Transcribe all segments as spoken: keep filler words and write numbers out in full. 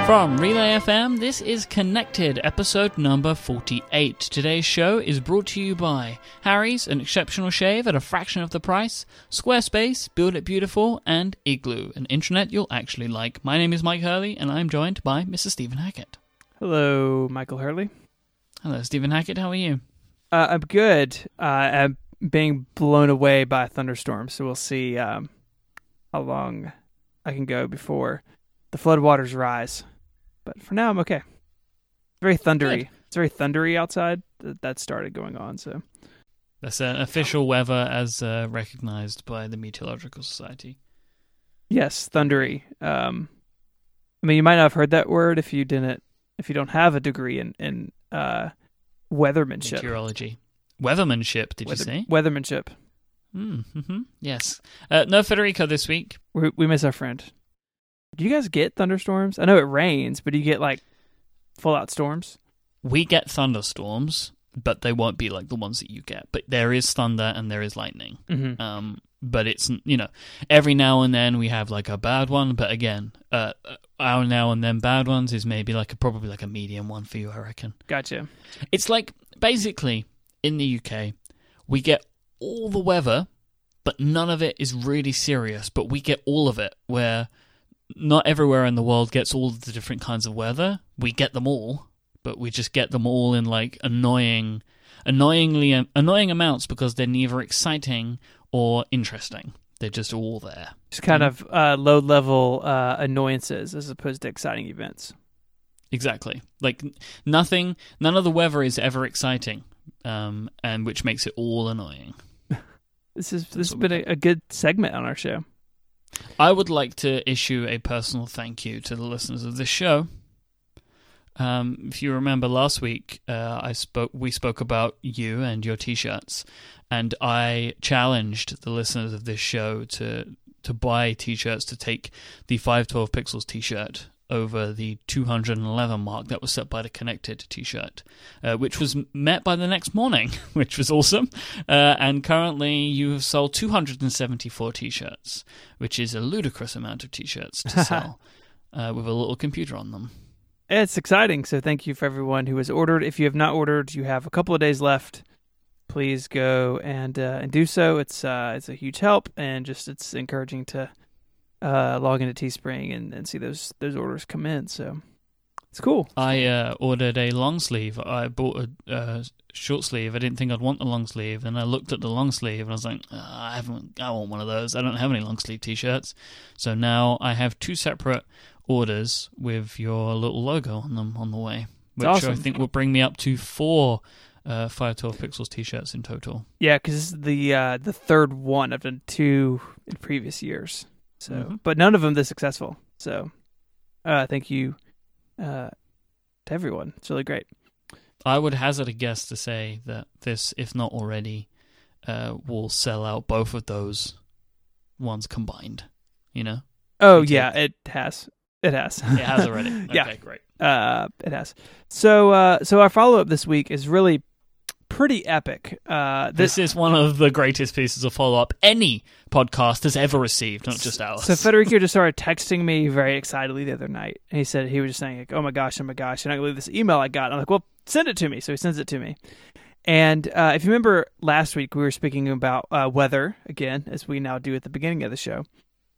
From Relay F M, this is Connected, episode number forty-eight. Today's show is brought to you by Harry's, an exceptional shave at a fraction of the price, Squarespace, Build It Beautiful, and Igloo, an intranet you'll actually like. My name is Mike Hurley, and I'm joined by Mister Stephen Hackett. Hello, Michael Hurley. Hello, Stephen Hackett. How are you? Uh, I'm good. Uh, I'm being blown away by a thunderstorm, so we'll see um, how long I can go before the floodwaters rise. But for now, I'm okay. Very thundery. Good. It's very thundery outside. That, that started going on, so. That's uh, official weather as uh, recognized by the Meteorological Society. Yes, thundery. Um, I mean, you might not have heard that word if you didn't, if you don't have a degree in in uh, weathermanship. Meteorology. Weathermanship, did Weather, you say? Weathermanship. Mm-hmm. Yes. Uh, no Federico this week. We, we miss our friend. Do you guys get thunderstorms? I know it rains, but do you get like full-out storms? We get thunderstorms, but they won't be like the ones that you get. But there is thunder and there is lightning. Mm-hmm. Um, but it's, you know, every now and then we have like a bad one. But again, uh, our now and then bad ones is maybe like a, probably like a medium one for you, I reckon. Gotcha. It's like basically in the U K, we get all the weather, but none of it is really serious. But we get all of it where not everywhere in the world gets all the different kinds of weather. We get them all, but we just get them all in like annoying, annoyingly annoying amounts because they're neither exciting or interesting. They're just all there. Just kind Yeah. of uh, low-level uh, annoyances as opposed to exciting events. Exactly. Like nothing, none of the weather is ever exciting, um, and which makes it all annoying. This is That's this has what we been a, a good segment on our show. I would like to issue a personal thank you to the listeners of this show. Um, if you remember last week, uh, I spoke. We spoke about you and your T-shirts, and I challenged the listeners of this show to to buy T-shirts to take the five twelve Pixels T-shirt over the two hundred eleven mark that was set by the Connected T-shirt, uh, which was met by the next morning, which was awesome. Uh, and currently you have sold two hundred seventy-four T-shirts, which is a ludicrous amount of T-shirts to sell uh, with a little computer on them. It's exciting, so thank you for everyone who has ordered. If you have not ordered, you have a couple of days left. Please go and uh, and do so. It's uh, it's a huge help, and just it's encouraging to uh, log into Teespring and, and see those those orders come in. So it's cool. I uh, ordered a long sleeve. I bought a uh, short sleeve. I didn't think I'd want the long sleeve, and I looked at the long sleeve, and I was like, oh, I haven't. I want one of those. I don't have any long sleeve T-shirts, so now I have two separate orders with your little logo on them on the way, which awesome. I think will bring me up to four uh, five twelve Pixels T-shirts in total. Yeah, because this is the uh, the third one. I've done two in previous years, so Mm-hmm. but none of them this successful. So uh, thank you uh, to everyone. It's really great. I would hazard a guess to say that this, if not already, uh, will sell out both of those ones combined. You know? Oh You yeah, take- it has. It has. It has already. Okay, Yeah. great. Uh, it has. So, uh, so our follow up this week is really pretty epic. Uh, This is one of the greatest pieces of follow-up any podcast has ever received, not just ours. So Federico just started texting me very excitedly the other night, and he said he was just saying, like, "Oh my gosh, oh my gosh, you're not gonna believe this email I got." I'm like, "Well, send it to me." So he sends it to me. And uh, if you remember last week, we were speaking about uh, weather again, as we now do at the beginning of the show.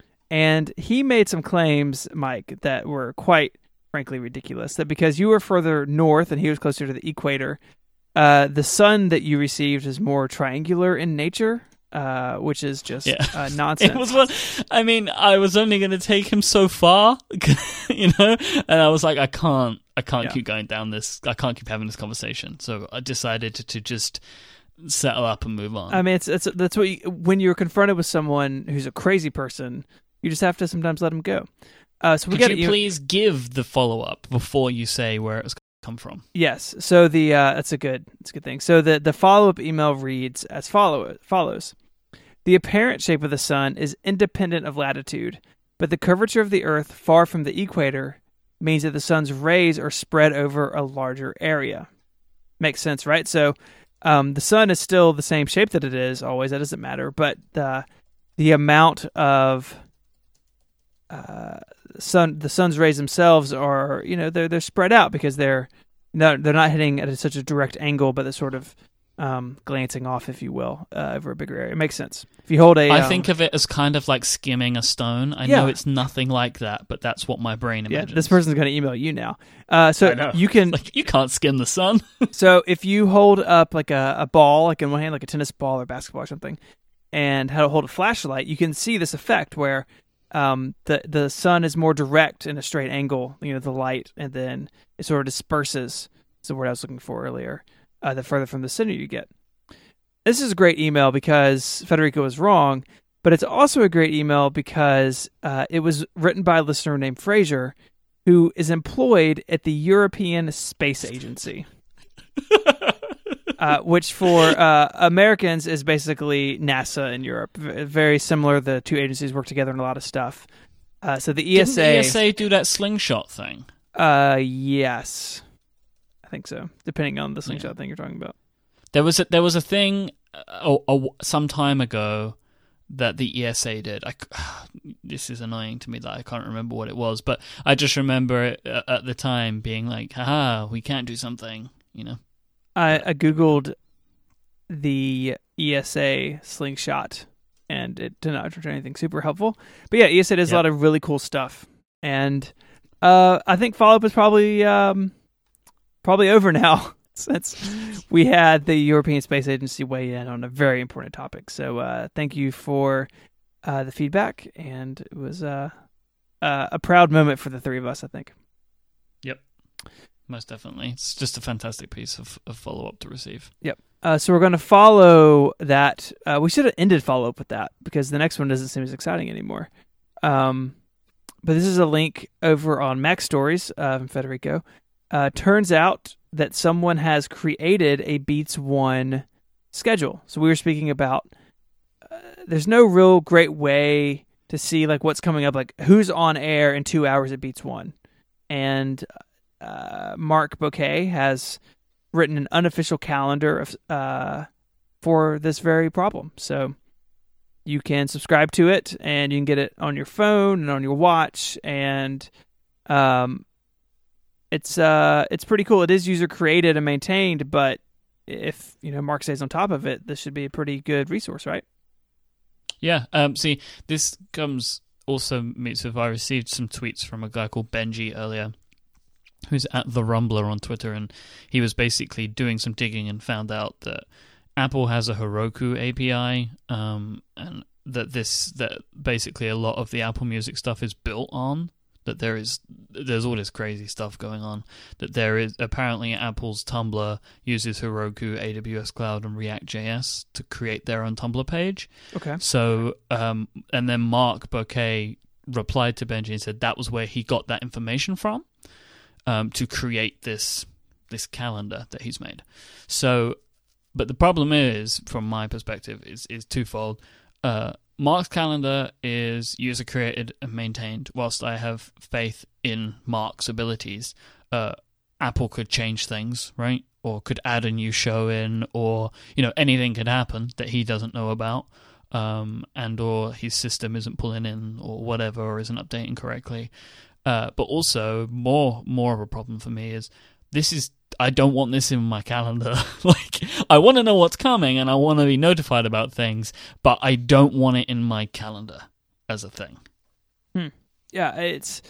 And he made some claims, Mike, that were quite frankly ridiculous. That because you were further north and he was closer to the equator, uh, the sun that you received is more triangular in nature, uh, which is just Yeah. uh, nonsense. It was one. I mean, I was only going to take him so far, you know, and I was like, I can't, I can't Yeah. keep going down this. I can't keep having this conversation. So I decided to, to just settle up and move on. I mean, it's, it's that's what you, when you're confronted with someone who's a crazy person, you just have to sometimes let them go. Uh, so we Could got you please give the follow up before you say where it's come from? Yes. So the uh, that's a good that's a good thing. So the the follow up email reads as follow follows: the apparent shape of the sun is independent of latitude, but the curvature of the Earth far from the equator means that the sun's rays are spread over a larger area. Makes sense, right? So um, the sun is still the same shape that it is always. That doesn't matter, but the the amount of Uh, sun the sun's rays themselves are, you know, they're they're spread out because they're no they're not hitting at such a direct angle, but they're sort of um, glancing off, if you will, uh, over a bigger area. It makes sense. If you hold a, I um, think of it as kind of like skimming a stone. I Yeah. know it's nothing like that, but that's what my brain yeah, imagines. this person's going to email you now. Uh, I so know. you can Like, you can't skim the sun. so if you hold up like a, a ball, like in one hand, like a tennis ball or basketball or something, and how to hold a flashlight, you can see this effect where um, the the sun is more direct in a straight angle, you know, the light, and then it sort of disperses. Is the word I was looking for earlier. Uh, the further from the center you get. This is a great email because Federico was wrong, but it's also a great email because uh, it was written by a listener named Fraser, who is employed at the European Space Agency. Uh, which for uh, Americans is basically NASA in Europe. V- very similar. The two agencies work together on a lot of stuff. Uh, so the E S A... Didn't the E S A do that slingshot thing? Uh, yes. I think so, depending on the slingshot yeah. thing you're talking about. There was a, there was a thing uh, a, some time ago that the E S A did. I, this is annoying to me that I can't remember what it was, but I just remember it uh, at the time being like, haha, we can't do something, you know? I, I Googled the E S A slingshot, and it did not return anything super helpful. But yeah, E S A does yep. a lot of really cool stuff. And uh, I think follow-up is probably, um, probably over now, since we had the European Space Agency weigh in on a very important topic. So uh, thank you for uh, the feedback, and it was uh, uh, a proud moment for the three of us, I think. Yep. Most definitely. It's just a fantastic piece of, of follow-up to receive. Yep. Uh, so we're going to follow that. Uh, we should have ended follow-up with that because the next one doesn't seem as exciting anymore. Um, but this is a link over on Mac Stories uh, from Federico. Uh, turns out that someone has created a Beats One schedule. So we were speaking about uh, there's no real great way to see like what's coming up, like who's on air in two hours at Beats One. And Uh, Mark Bouquet has written an unofficial calendar of, uh, for this very problem. So you can subscribe to it, and you can get it on your phone and on your watch, and um, it's uh, it's pretty cool. It is user created and maintained, but if you know Mark stays on top of it, this should be a pretty good resource, right? Yeah. Um. See, this comes also meets with I received some tweets from a guy called Benji earlier, who's at The Rumbler on Twitter, and he was basically doing some digging and found out that Apple has a Heroku A P I, um, and that this that basically a lot of the Apple Music stuff is built on. That there is there's all this crazy stuff going on. That there is apparently Apple's Tumblr uses Heroku, A W S Cloud, and React J S to create their own Tumblr page. Okay. So, um, and then Mark Bouquet replied to Benji and said that was where he got that information from. Um, to create this this calendar that he's made. So, but the problem is, from my perspective, is is twofold. Uh, Mark's calendar is user created and maintained. Whilst I have faith in Mark's abilities, uh, Apple could change things, right? Or could add a new show in, or you know anything could happen that he doesn't know about, um, and or his system isn't pulling in, or whatever, or isn't updating correctly. Uh, but also, more more of a problem for me is this is I don't want this in my calendar. Like, I want to know what's coming and I want to be notified about things, but I don't want it in my calendar as a thing. Hmm. Yeah, it's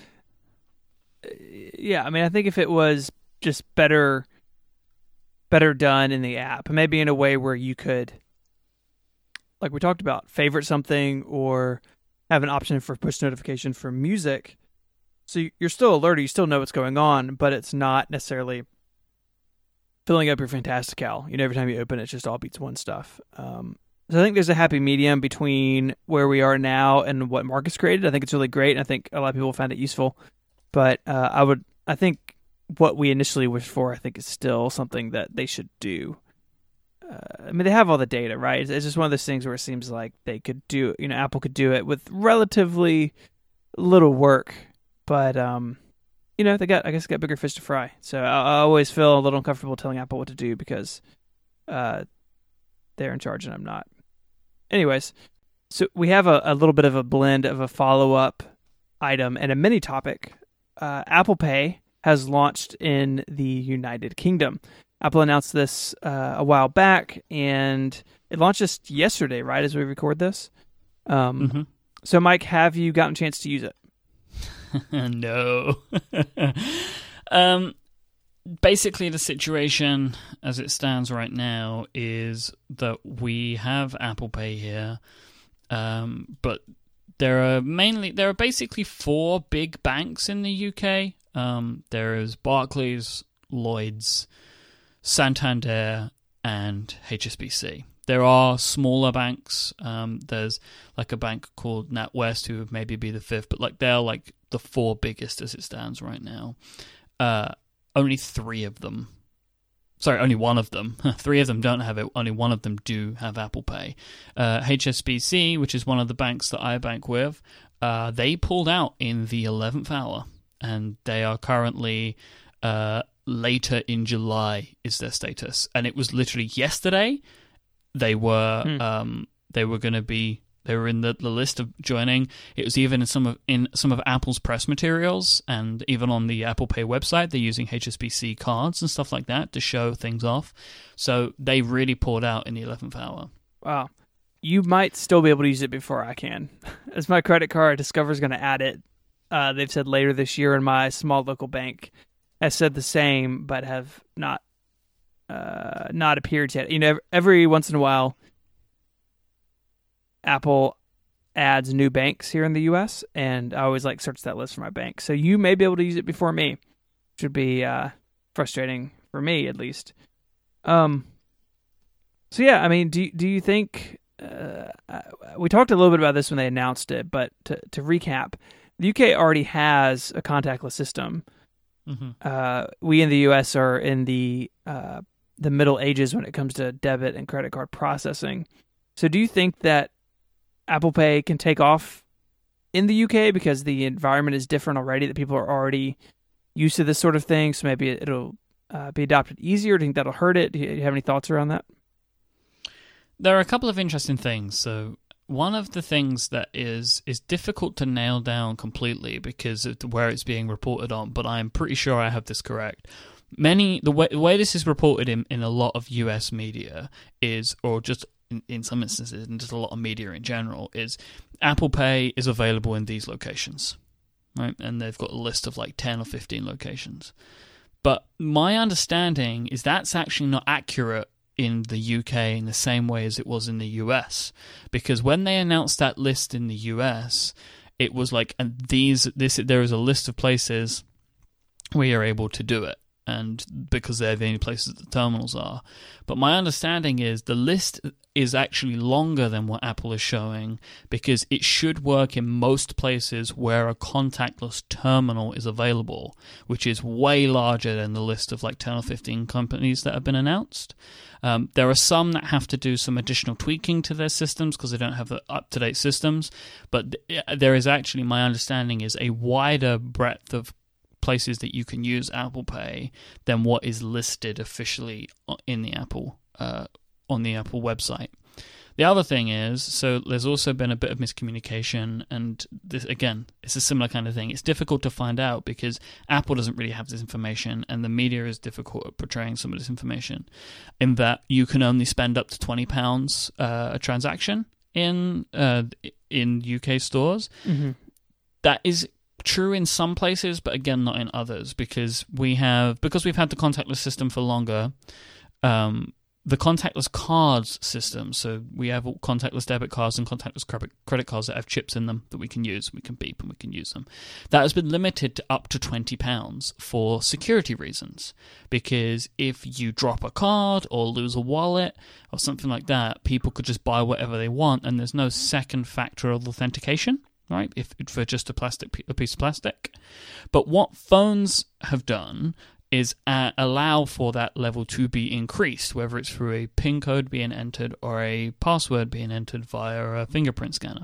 yeah. I mean, I think if it was just better, better done in the app, maybe in a way where you could, like we talked about, favorite something or have an option for push notification for music. So you're still alerted, you still know what's going on, but it's not necessarily filling up your Fantastical. You know, every time you open it, it's just all Beats One stuff. Um, so I think there's a happy medium between where we are now and what Marcus created. I think it's really great, and I think a lot of people found it useful. But uh, I would, I think what we initially wished for, I think, is still something that they should do. Uh, I mean, they have all the data, right? It's, it's just one of those things where it seems like they could do, you know, Apple could do it with relatively little work. But, um, you know, they got, I guess, got bigger fish to fry. So I, I always feel a little uncomfortable telling Apple what to do because uh, they're in charge and I'm not. Anyways, so we have a, a little bit of a blend of a follow-up item and a mini topic. Uh, Apple Pay has launched in the United Kingdom. Apple announced this uh, a while back, and it launched just yesterday, right, as we record this. Um, mm-hmm. So, Mike, have you gotten a chance to use it? No. um, basically, the situation as it stands right now is that we have Apple Pay here, um, but there are mainly there are basically four big banks in the U K. Um, there is Barclays, Lloyds, Santander, and H S B C. There are smaller banks. Um, there's like a bank called NatWest, who would maybe be the fifth, but like they're like the four biggest as it stands right now. Uh, only three of them, sorry, only one of them. Three of them don't have it. Only one of them do have Apple Pay. Uh, H S B C, which is one of the banks that I bank with, uh, they pulled out in the eleventh hour, and they are currently uh, later in July is their status, and it was literally yesterday. They were hmm. um, they were going to be they were in the, the list of joining. It was even in some of in some of Apple's press materials, and even on the Apple Pay website, they're using H S B C cards and stuff like that to show things off. So they really pulled out in the eleventh hour. Wow, you might still be able to use it before I can, as my credit card Discover's going to add it. Uh, they've said later this year, and my small local bank has said the same, but have not. Uh, not appeared yet. You know, every once in a while, Apple adds new banks here in the U S, and I always like search that list for my bank. So you may be able to use it before me. Should be uh, frustrating for me, at least. Um. So yeah, I mean, do do you think uh, we talked a little bit about this when they announced it, but to to recap, the U K already has a contactless system. Mm-hmm. Uh, we in the U S are in the uh, the Middle Ages when it comes to debit and credit card processing. So do you think that Apple Pay can take off in the U K because the environment is different already, that people are already used to this sort of thing, so maybe it'll uh, be adopted easier? Do you think that'll hurt it? Do you have any thoughts around that? There are a couple of interesting things. So one of the things that is is difficult to nail down completely because of where it's being reported on, but I'm pretty sure I have this correct. Many the way the way this is reported in, in a lot of U S media is, or just in, in some instances, and just a lot of media in general, is Apple Pay is available in these locations, right? And they've got a list of like ten or fifteen locations. But my understanding is that's actually not accurate in the U K in the same way as it was in the U S, because when they announced that list in the U S, it was like, and these this there is a list of places where you're able to do it, and because they're the only places the terminals are. But my understanding is the list is actually longer than what Apple is showing, because it should work in most places where a contactless terminal is available, which is way larger than the list of like ten or fifteen companies that have been announced. Um, there are some that have to do some additional tweaking to their systems because they don't have the up-to-date systems, but th- there is actually, my understanding is, a wider breadth of places that you can use Apple Pay than what is listed officially in the Apple uh, on the Apple website. The other thing is, so there's also been a bit of miscommunication, and this, again, it's a similar kind of thing. It's difficult to find out because Apple doesn't really have this information, and the media is difficult at portraying some of this information, in that you can only spend up to twenty pounds uh, a transaction in uh, in U K stores. Mm-hmm. That is true in some places, but again, not in others, because we have because we've had the contactless system for longer. Um, the contactless cards system, so we have contactless debit cards and contactless credit cards that have chips in them that we can use. We can beep and we can use them. That has been limited to up to twenty pounds for security reasons, because if you drop a card or lose a wallet or something like that, people could just buy whatever they want, and there's no second factor of authentication, right, if for just a plastic a piece of plastic. But what phones have done is uh, allow for that level to be increased, whether it's through a PIN code being entered or a password being entered via a fingerprint scanner.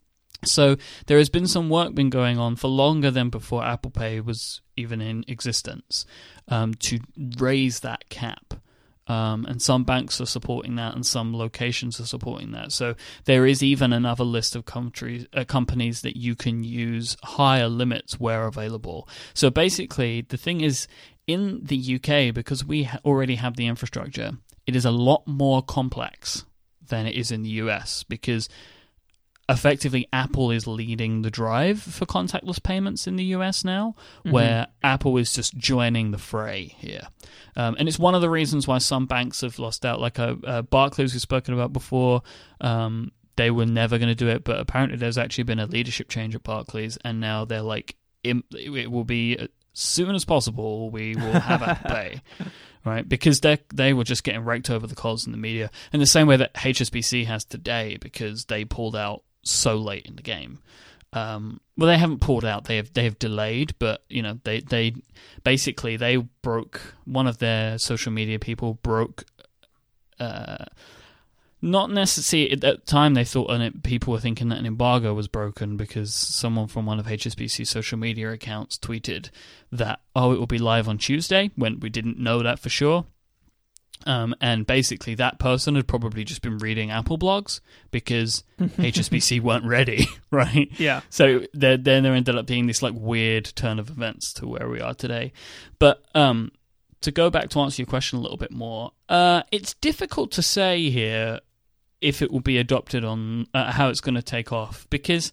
So there has been some work been going on for longer than before Apple Pay was even in existence, um, to raise that cap Um, and some banks are supporting that, and some locations are supporting that. So there is even another list of countries, uh, companies that you can use higher limits where available. So basically, the thing is, in the U K, because we ha- already have the infrastructure, it is a lot more complex than it is in the U S, because effectively Apple is leading the drive for contactless payments in the U S now, mm-hmm. where Apple is just joining the fray here. Um, and it's one of the reasons why some banks have lost out, like uh, uh, Barclays we've spoken about before. Um, they were never going to do it, but apparently there's actually been a leadership change at Barclays, and now they're like, it will be as soon as possible, we will have Apple Pay. Right, because they they were just getting raked over the coals in the media, in the same way that H S B C has today, because they pulled out so late in the game. Um, well, they haven't pulled out; they have they have delayed, but you know they they basically they broke, one of their social media people broke. Uh, not necessarily at that time they thought, and it, people were thinking that an embargo was broken, because someone from one of H S B C's social media accounts tweeted that, oh, it will be live on Tuesday, when we didn't know that for sure. Um, and basically that person had probably just been reading Apple blogs, because H S B C weren't ready, right? Yeah. So then there ended up being this like weird turn of events to where we are today. But um, to go back to answer your question a little bit more, uh, it's difficult to say here if it will be adopted on uh, how it's going to take off, because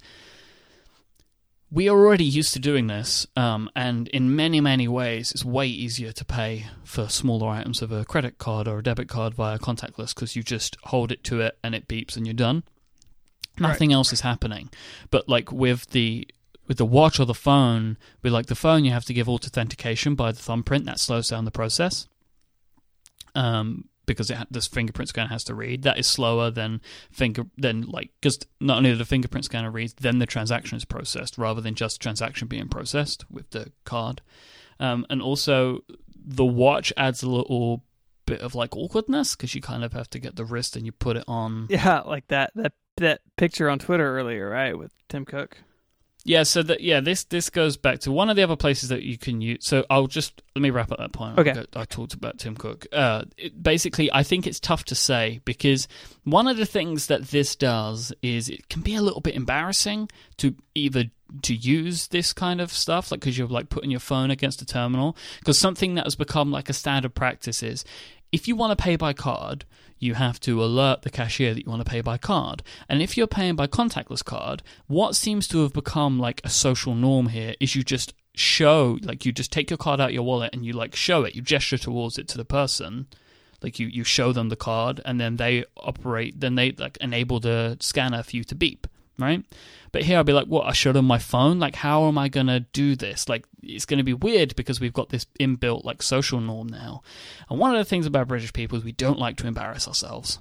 we are already used to doing this, um, and in many, many ways, it's way easier to pay for smaller items of a credit card or a debit card via contactless, because you just hold it to it and it beeps and you're done. Nothing Right. else is happening. But like with the with the watch or the phone, with like the phone, you have to give authentication by the thumbprint. That slows down the process. Um. Because it ha- this fingerprint scanner has to read. That is slower than finger than like because not only the fingerprint scanner reads, then the transaction is processed rather than just transaction being processed with the card. Um, and also the watch adds a little bit of like awkwardness, because you kind of have to get the wrist and you put it on. Yeah, like that that that picture on Twitter earlier, right, with Tim Cook. Yeah, so that yeah, this this goes back to one of the other places that you can use. So I'll just let me wrap up that point. Okay. I, I talked about Tim Cook. Uh, it, basically, I think it's tough to say, because one of the things that this does is it can be a little bit embarrassing to either to use this kind of stuff, like because you're like putting your phone against a terminal. Because something that has become like a standard practice is, if you want to pay by card, you have to alert the cashier that you want to pay by card. And if you're paying by contactless card, what seems to have become like a social norm here is you just show, like you just take your card out of your wallet and you like show it, you gesture towards it to the person. Like you, you show them the card, and then they operate, then they like enable the scanner for you to beep, right? But here I'll be like, what, I showed them my phone? Like, how am I going to do this? Like, it's going to be weird because we've got this inbuilt, like, social norm now. And one of the things about British people is we don't like to embarrass ourselves.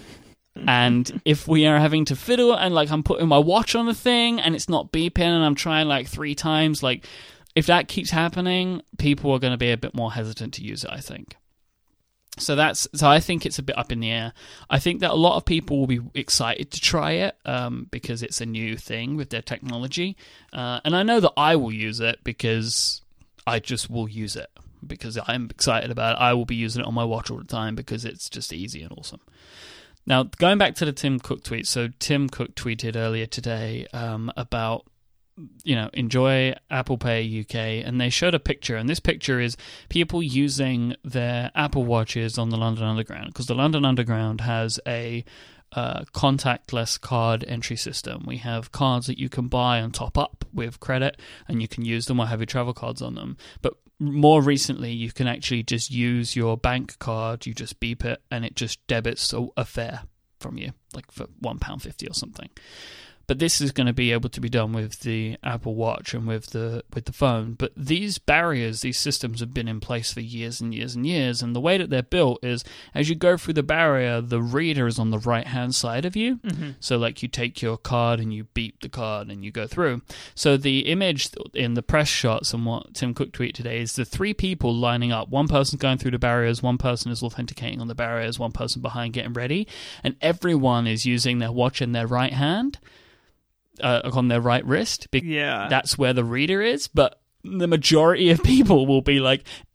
And if we are having to fiddle and, like, I'm putting my watch on the thing and it's not beeping and I'm trying, like, three times, like, if that keeps happening, people are going to be a bit more hesitant to use it, I think. So that's so I think it's a bit up in the air. I think that a lot of people will be excited to try it um, because it's a new thing with their technology. Uh, and I know that I will use it because I just will use it because I'm excited about it. I will be using it on my watch all the time because it's just easy and awesome. Now, going back to the Tim Cook tweet. So Tim Cook tweeted earlier today um, about, you know, enjoy Apple Pay U K, and they showed a picture, and this picture is people using their Apple Watches on the London Underground, because the London Underground has a uh, contactless card entry system. We have cards that you can buy and top up with credit, and you can use them or have your travel cards on them. But more recently, you can actually just use your bank card, you just beep it, and it just debits a, a fare from you, like for one pound fifty or something. But this is going to be able to be done with the Apple Watch and with the with the phone. But these barriers, these systems have been in place for years and years and years. And the way that they're built is, as you go through the barrier, the reader is on the right-hand side of you. Mm-hmm. So like you take your card and you beep the card and you go through. So the image in the press shots and what Tim Cook tweeted today is the three people lining up. One person going through the barriers, one person is authenticating on the barriers, one person behind getting ready. And everyone is using their watch in their right hand. Uh, on their right wrist, because yeah. that's where the reader is. But the majority of people will be like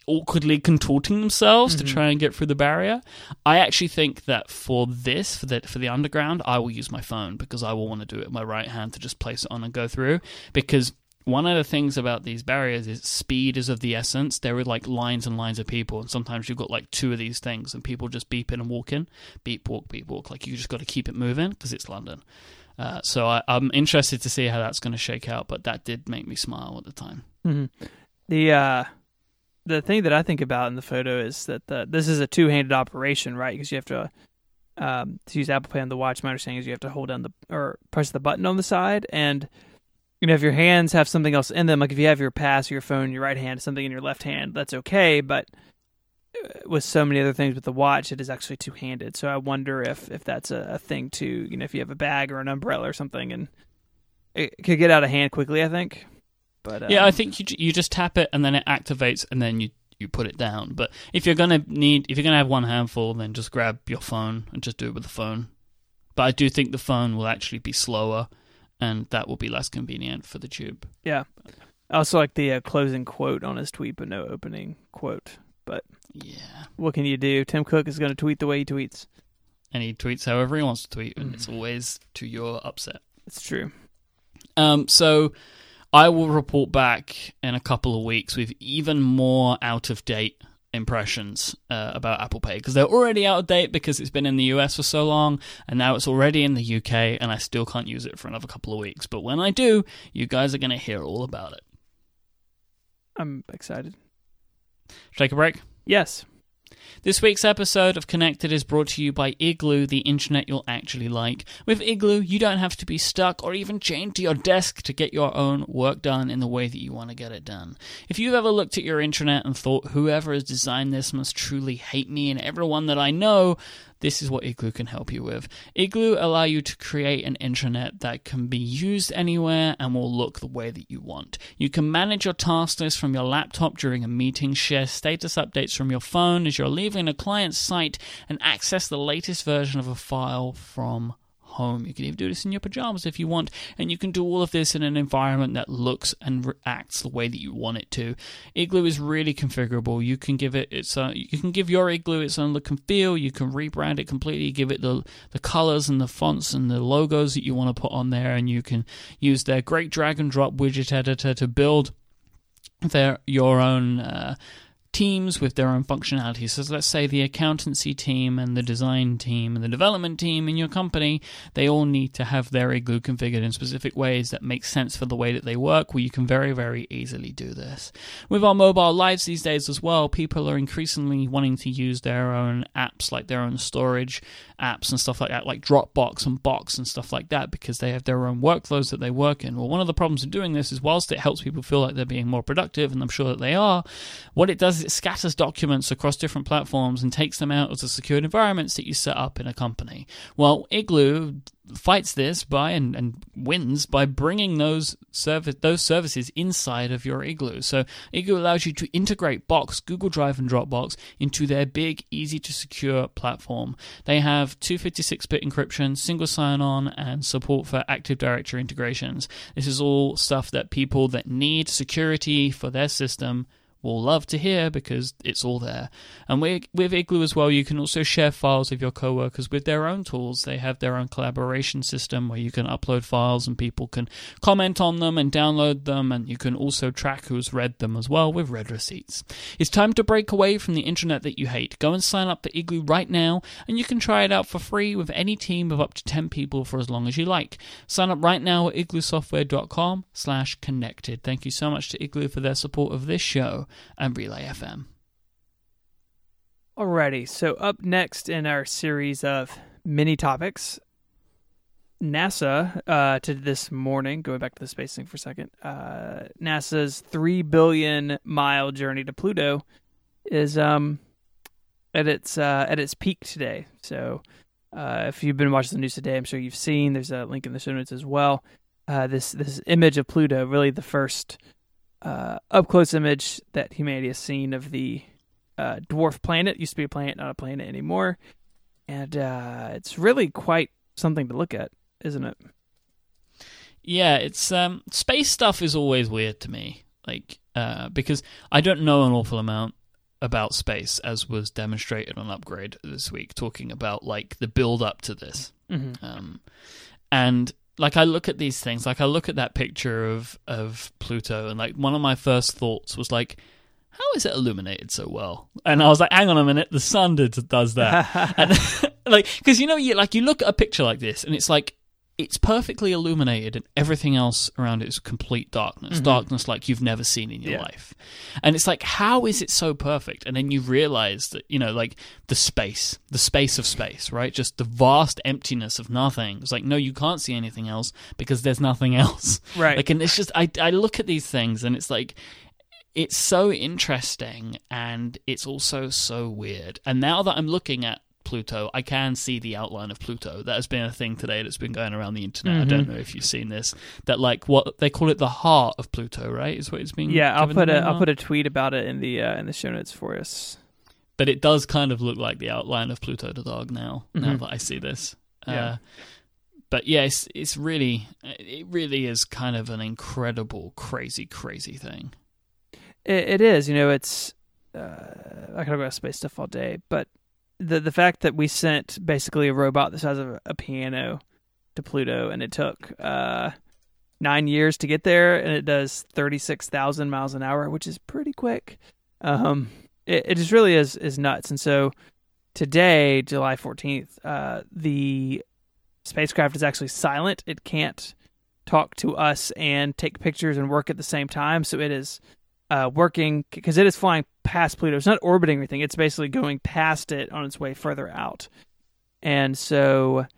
awkwardly contorting themselves Mm-hmm. to try and get through the barrier. I actually think that for this, for the, for the underground, I will use my phone because I will want to do it with my right hand to just place it on and go through. Because one of the things about these barriers is speed is of the essence. There are like lines and lines of people, and sometimes you've got like two of these things, and people just beep in and walk in. Beep, walk, beep, walk. Like, you just got to keep it moving because it's London. Uh, so I, I'm interested to see how that's going to shake out, but that did make me smile at the time. Mm-hmm. The uh, the thing that I think about in the photo is that the, this is a two-handed operation, right? Because you have to um, to use Apple Pay on the watch. My understanding is you have to hold down the or press the button on the side, and you know, if your hands have something else in them, like if you have your pass or your phone in your right hand, something in your left hand, that's okay. But with so many other things with the watch, it is actually two-handed. So I wonder if, if that's a, a thing too. You know, if you have a bag or an umbrella or something, and it could get out of hand quickly, I think. But um, yeah, I think you you just tap it and then it activates and then you, you put it down. But if you're gonna need if you're gonna have one handful, then just grab your phone and just do it with the phone. But I do think the phone will actually be slower, and that will be less convenient for the tube. Yeah. I also like the uh, closing quote on his tweet, but no opening quote. But yeah, what can you do? Tim Cook is going to tweet the way he tweets. And he tweets however he wants to tweet, and Mm. it's always to your upset. It's true. Um, so I will report back in a couple of weeks with even more out-of-date impressions uh, about Apple Pay, because they're already out of date because it's been in the U S for so long, and now it's already in the U K, and I still can't use it for another couple of weeks. But when I do, you guys are going to hear all about it. I'm excited. Take a break. Yes. This week's episode of Connected is brought to you by Igloo, the internet you'll actually like. With Igloo, you don't have to be stuck or even chained to your desk to get your own work done in the way that you want to get it done. If you've ever looked at your intranet and thought, whoever has designed this must truly hate me and everyone that I know, this is what Igloo can help you with. Igloo allow you to create an intranet that can be used anywhere and will look the way that you want. You can manage your task list from your laptop during a meeting, share status updates from your phone as you're leaving a client's site, and access the latest version of a file from home. You can even do this in your pajamas if you want, and you can do all of this in an environment that looks and reacts the way that you want it to. Igloo is really configurable. You can give it its uh, you can give your Igloo its own look and feel. You can rebrand it completely, give it the the colors and the fonts and the logos that you want to put on there, and you can use their great drag and drop widget editor to build their your own uh, teams with their own functionality. So let's say the accountancy team and the design team and the development team in your company, they all need to have their Igloo configured in specific ways that make sense for the way that they work, where you can very, very easily do this. With our mobile lives these days as well, people are increasingly wanting to use their own apps, like their own storage apps and stuff like that, like Dropbox and Box and stuff like that, because they have their own workflows that they work in. Well, one of the problems of doing this is, whilst it helps people feel like they're being more productive, and I'm sure that they are, what it does is it scatters documents across different platforms and takes them out of the secured environments that you set up in a company. Well, Igloo fights this by and, and wins by bringing those service those services inside of your Igloo. So Igloo allows you to integrate Box, Google Drive, and Dropbox into their big, easy to secure platform. They have two fifty-six bit encryption, single sign-on, and support for Active Directory integrations. This is all stuff that people that need security for their system will love to hear, because it's all there. And with, with Igloo as well, you can also share files with your coworkers with their own tools. They have their own collaboration system where you can upload files and people can comment on them and download them, and you can also track who's read them as well with read receipts. It's time to break away from the internet that you hate. Go and sign up for Igloo right now, and you can try it out for free with any team of up to ten people for as long as you like. Sign up right now at igloosoftware.com slash connected. Thank you so much to Igloo for their support of this show and Relay F M. Alrighty, so up next in our series of mini topics, NASA, uh, to this morning, going back to the space thing for a second, uh, NASA's three billion mile journey to Pluto is um, at its uh, at its peak today. So uh, if you've been watching the news today, I'm sure you've seen, there's a link in the show notes as well, uh, this, this image of Pluto, really the first Uh, up-close image that humanity has seen of the uh, dwarf planet. It used to be a planet, not a planet anymore. And uh, it's really quite something to look at, isn't it? Yeah, it's um, space stuff is always weird to me, like uh, because I don't know an awful amount about space, as was demonstrated on Upgrade this week, talking about like the build up to this. Mm-hmm. Um, and like I look at these things, like I look at that picture of, of Pluto, and like one of my first thoughts was like, how is it illuminated so well? And I was like, hang on a minute, the sun did, does that. And like, because you know, you like you look at a picture like this, and it's like it's perfectly illuminated, and everything else around it is complete darkness, mm-hmm. darkness like you've never seen in your yeah. life. And it's like, how is it so perfect? And then you realize that, you know, like the space, the space of space, right? Just the vast emptiness of nothing. It's like, no, you can't see anything else because there's nothing else. Right. Like, and it's just, I, I look at these things, and it's like, it's so interesting, and it's also so weird. And now that I'm looking at Pluto, I can see the outline of Pluto. That has been a thing today that's been going around the internet. Mm-hmm. I don't know if you've seen this. That like what they call it, the heart of Pluto, right? Is what it's being. Yeah, I'll put a I'll heart. put a tweet about it in the uh, in the show notes for us. But it does kind of look like the outline of Pluto the dog now. Mm-hmm. Now that I see this, yeah. Uh, but yeah, it's, it's really it really is kind of an incredible, crazy, crazy thing. It, it is. You know, it's uh, I could talk about space stuff all day, but. The the fact that we sent basically a robot the size of a piano to Pluto, and it took uh, nine years to get there, and it does thirty-six thousand miles an hour, which is pretty quick. Um, it, it just really is, is nuts. And so today, July fourteenth, uh, the spacecraft is actually silent. It can't talk to us and take pictures and work at the same time. So it is uh, working, because it is flying past Pluto. It's not orbiting anything. It's basically going past it on its way further out. And so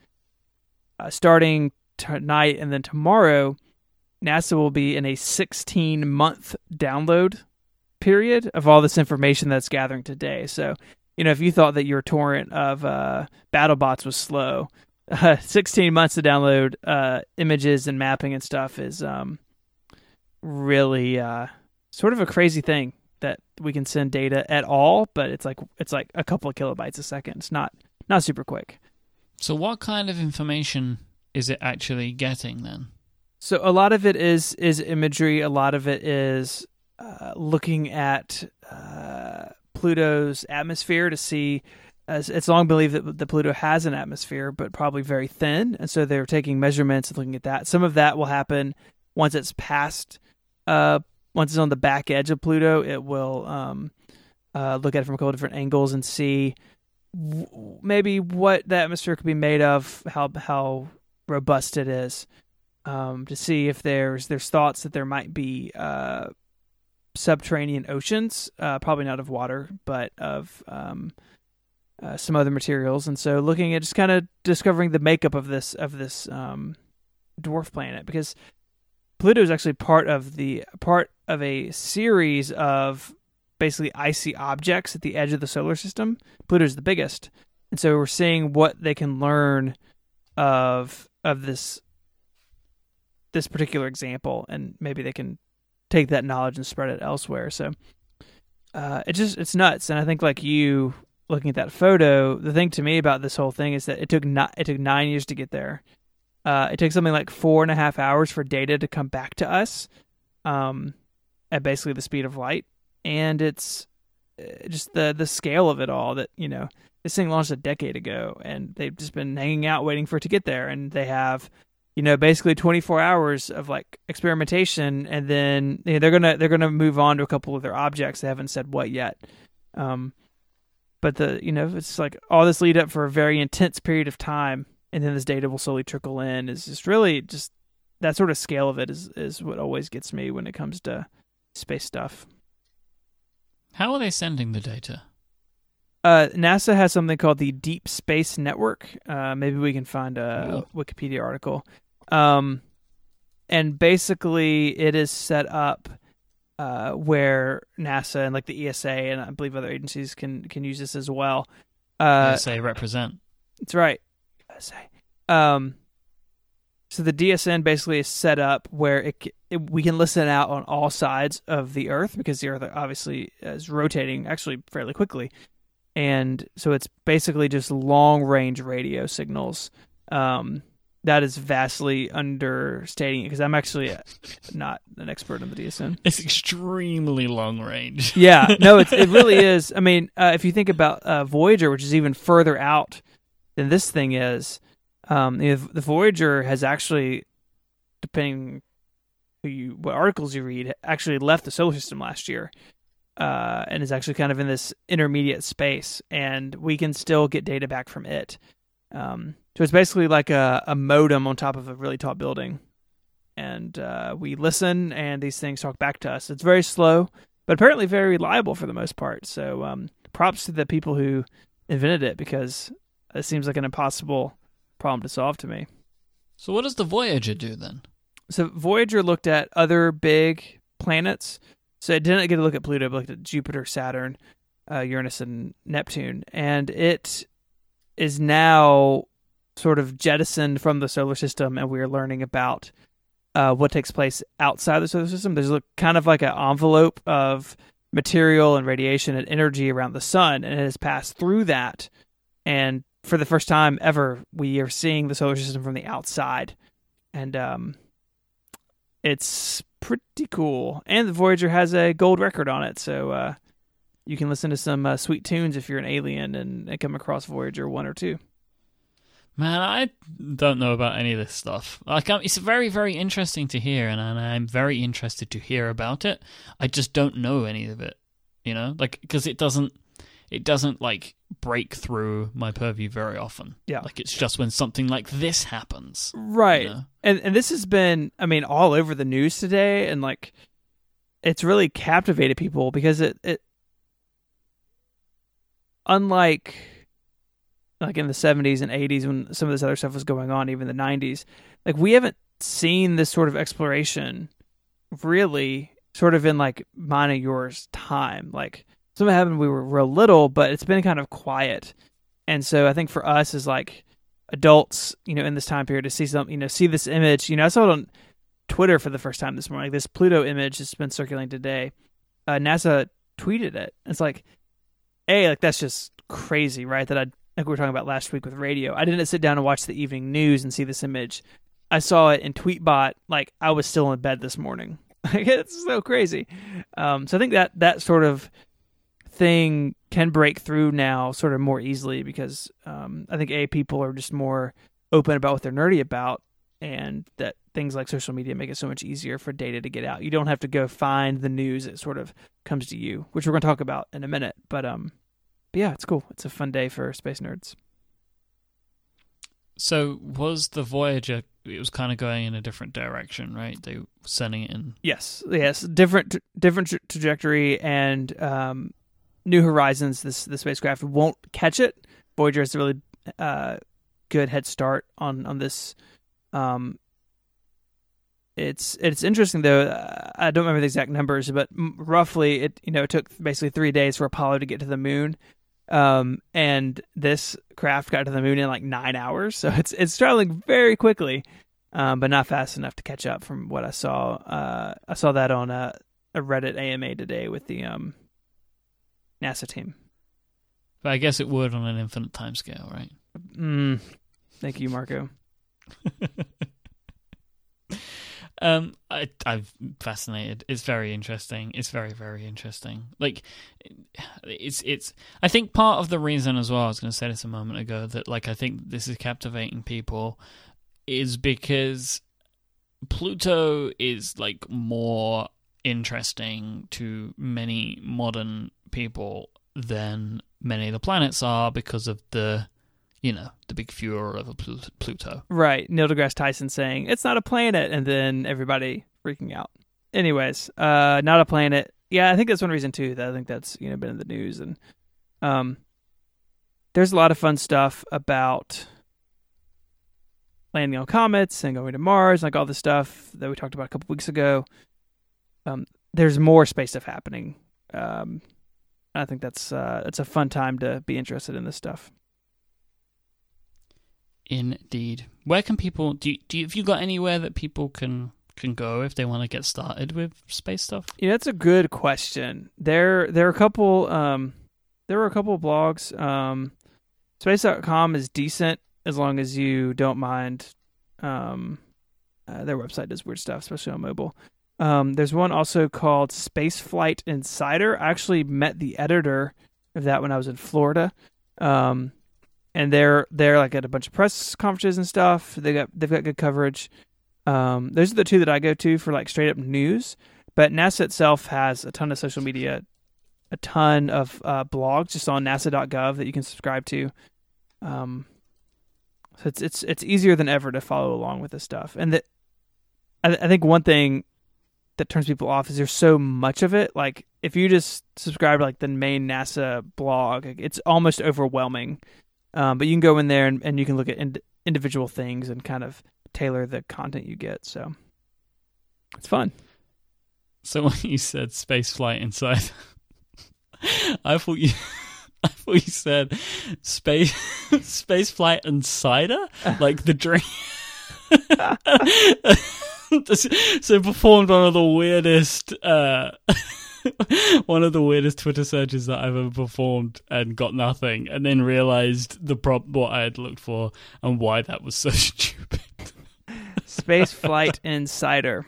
uh, starting tonight and then tomorrow, NASA will be in a sixteen-month download period of all this information that's gathering today. So, you know, if you thought that your torrent of uh, BattleBots was slow, uh, sixteen months to download uh, images and mapping and stuff is um, really uh, sort of a crazy thing. That we can send data at all, but it's like it's like a couple of kilobytes a second. It's not not super quick. So what kind of information is it actually getting then? So a lot of it is is imagery. A lot of it is uh, looking at uh, Pluto's atmosphere to see. As it's long believed that the Pluto has an atmosphere, but probably very thin, and so they're taking measurements and looking at that. Some of that will happen once it's past. Uh, Once it's on the back edge of Pluto, it will um, uh, look at it from a couple different angles and see w- maybe what the atmosphere could be made of, how how robust it is, um, to see if there's there's thoughts that there might be uh, subterranean oceans, uh, probably not of water, but of um, uh, some other materials. And so, looking at just kind of discovering the makeup of this of this um, dwarf planet, because Pluto is actually part of the part of a series of basically icy objects at the edge of the solar system. Pluto is the biggest, and so we're seeing what they can learn of of this this particular example, and maybe they can take that knowledge and spread it elsewhere. So uh, it just it's nuts, and I think like you looking at that photo, the thing to me about this whole thing is that it took not it took nine years to get there. Uh, it takes something like four and a half hours for data to come back to us um, at basically the speed of light. And it's just the the scale of it all that, you know, this thing launched a decade ago, and they've just been hanging out waiting for it to get there. And they have, you know, basically twenty-four hours of like experimentation, and then you know, they're gonna they're gonna move on to a couple of their objects. They haven't said what yet. Um, but the you know it's like all this lead up for a very intense period of time. And then this data will slowly trickle in. Is just really just that sort of scale of it is, is what always gets me when it comes to space stuff. How are they sending the data? Uh, NASA has something called the Deep Space Network. Uh, maybe we can find a Ooh. Wikipedia article. Um, and basically, it is set up uh, where NASA and like the E S A and I believe other agencies can can use this as well. Uh, E S A represent. That's right. Um, so the D S N basically is set up where it, it we can listen out on all sides of the Earth, because the Earth obviously is rotating actually fairly quickly, and so it's basically just long range radio signals um, that is vastly understating it because I'm actually a, not an expert on the D S N. It's extremely long range. Yeah, no, it's, it really is. I mean, uh, if you think about uh, Voyager, which is even further out than this thing is, um, you know, the Voyager has actually, depending who you what articles you read, actually left the solar system last year. Uh, and is actually kind of in this intermediate space, and we can still get data back from it. Um, so it's basically like a, a modem on top of a really tall building, and uh, we listen, and these things talk back to us. It's very slow, but apparently very reliable for the most part. So um, props to the people who invented it, because it seems like an impossible problem to solve to me. So what does the Voyager do then? So Voyager looked at other big planets. So it didn't get a look at Pluto, but looked at Jupiter, Saturn, uh, Uranus, and Neptune. And it is now sort of jettisoned from the solar system, and we're learning about uh, what takes place outside the solar system. There's a, kind of like an envelope of material and radiation and energy around the sun, and it has passed through that. And for the first time ever, we are seeing the solar system from the outside. And um, it's pretty cool. And the Voyager has a gold record on it, so uh, you can listen to some uh, sweet tunes if you're an alien and, and come across Voyager one or two. Man, I don't know about any of this stuff. Like, um, it's very, very interesting to hear, and, and I'm very interested to hear about it. I just don't know any of it, you know, like because it doesn't, it doesn't like break through my purview very often. Yeah, like it's just when something like this happens, right? You know? And and this has been, I mean, all over the news today, and like, it's really captivated people because it it, unlike. like in the seventies and eighties when some of this other stuff was going on, even the nineties, like we haven't seen this sort of exploration really sort of in like mine and yours time. Like something happened when we were real little, but it's been kind of quiet. And so I think for us as like adults, you know, in this time period to see something, you know, see this image, you know, I saw it on Twitter for the first time this morning. Like this Pluto image has been circulating today. Uh, NASA tweeted it. It's like, hey, like that's just crazy, right? That I like we were talking about last week with radio. I didn't sit down and watch the evening news and see this image. I saw it in Tweetbot like I was still in bed this morning. It's so crazy. Um, so I think that that sort of thing can break through now sort of more easily because um, I think, A, people are just more open about what they're nerdy about, and that things like social media make it so much easier for data to get out. You don't have to go find the news. It sort of comes to you, which we're going to talk about in a minute. But um. But yeah, it's cool. It's a fun day for space nerds. So was the Voyager, it was kind of going in a different direction, right? They were sending it in. Yes, yes. Different different tra- trajectory, and um, New Horizons, this the spacecraft, won't catch it. Voyager has a really uh, good head start on, on this. Um, it's it's interesting, though. I don't remember the exact numbers, but roughly it you know it took basically three days for Apollo to get to the moon. Um, and this craft got to the moon in like nine hours. So it's, it's traveling very quickly, um, but not fast enough to catch up from what I saw. Uh, I saw that on a, a Reddit A M A today with the, um, NASA team. But I guess it would on an infinite timescale, right? Mm, thank you, Marco. Um, I, I'm fascinated. It's very interesting. It's very, very interesting. Like, it's, it's, I think part of the reason as well, I was going to say this a moment ago, that, like, I think this is captivating people is because Pluto is, like, more interesting to many modern people than many of the planets are because of the, you know, the big furor of a Pluto. Right. Neil deGrasse Tyson saying, it's not a planet, and then everybody freaking out. Anyways, uh, not a planet. Yeah, I think that's one reason, too, that I think that's, you know, been in the news. And um, there's a lot of fun stuff about landing on comets and going to Mars, like all the stuff that we talked about a couple weeks ago. Um, there's more space stuff happening. Um, I think that's uh, it's a fun time to be interested in this stuff. Indeed. Where can people do? You, do you, have you got anywhere that people can can go if they want to get started with space stuff? Yeah, that's a good question. There, there are a couple. Um, there are a couple of blogs. Um, space dot com is decent as long as you don't mind Um, uh, their website does weird stuff, especially on mobile. Um, there's one also called Spaceflight Insider. I actually met the editor of that when I was in Florida. Um, and they're they're like at a bunch of press conferences and stuff. They got they've got good coverage. Um, those are the two that I go to for like straight up news. But NASA itself has a ton of social media, a ton of uh, blogs just on nasa dot gov that you can subscribe to. Um, so it's it's it's easier than ever to follow along with this stuff. And that I, I think one thing that turns people off is there's so much of it. Like if you just subscribe to like the main NASA blog, it's almost overwhelming. Um, but you can go in there and, and you can look at ind- individual things and kind of tailor the content you get. So it's fun. So when you said Spaceflight Insider, I thought you, I thought you said space Spaceflight Insider, like the drink. So performed one of the weirdest, uh, one of the weirdest Twitter searches that I've ever performed, and got nothing, and then realized the prop what I had looked for and why that was so stupid. Spaceflight Insider.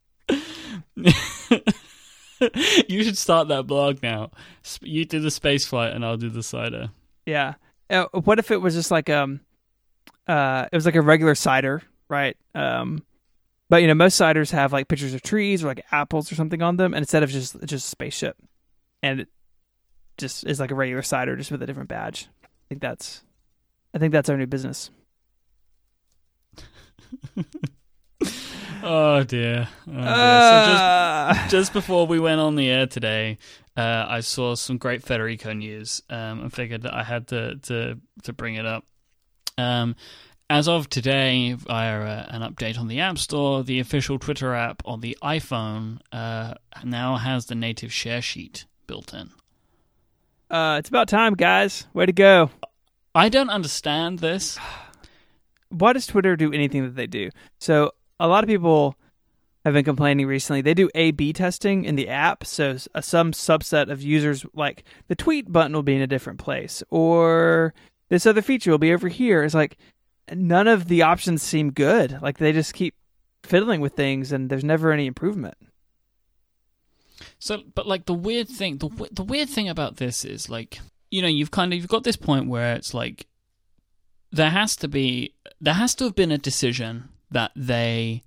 You should start that blog now. You do the space flight and I'll do the cider. Yeah. Uh, what if it was just like um, uh, it was like a regular cider, right? Um, but you know, most ciders have like pictures of trees or like apples or something on them, and instead of just just a spaceship, and it just is like a regular cider just with a different badge. I think that's, I think that's our new business. Oh dear. Oh, dear. Uh, so just, just before we went on the air today, uh, I saw some great Federico news um, and figured that I had to, to, to bring it up. Um, as of today, via uh, an update on the App Store, the official Twitter app on the iPhone uh, now has the native share sheet built in. Uh, it's about time, guys. Way to go. I don't understand this. Why does Twitter do anything that they do? So a lot of people have been complaining recently. They do A B testing in the app, so uh, some subset of users, like the tweet button will be in a different place, or this other feature will be over here. It's like none of the options seem good. Like they just keep fiddling with things, and there's never any improvement. So, but like the weird thing, the the weird thing about this is like, you know, you've kind of you've got this point where it's like there has to be there has to have been a decision that they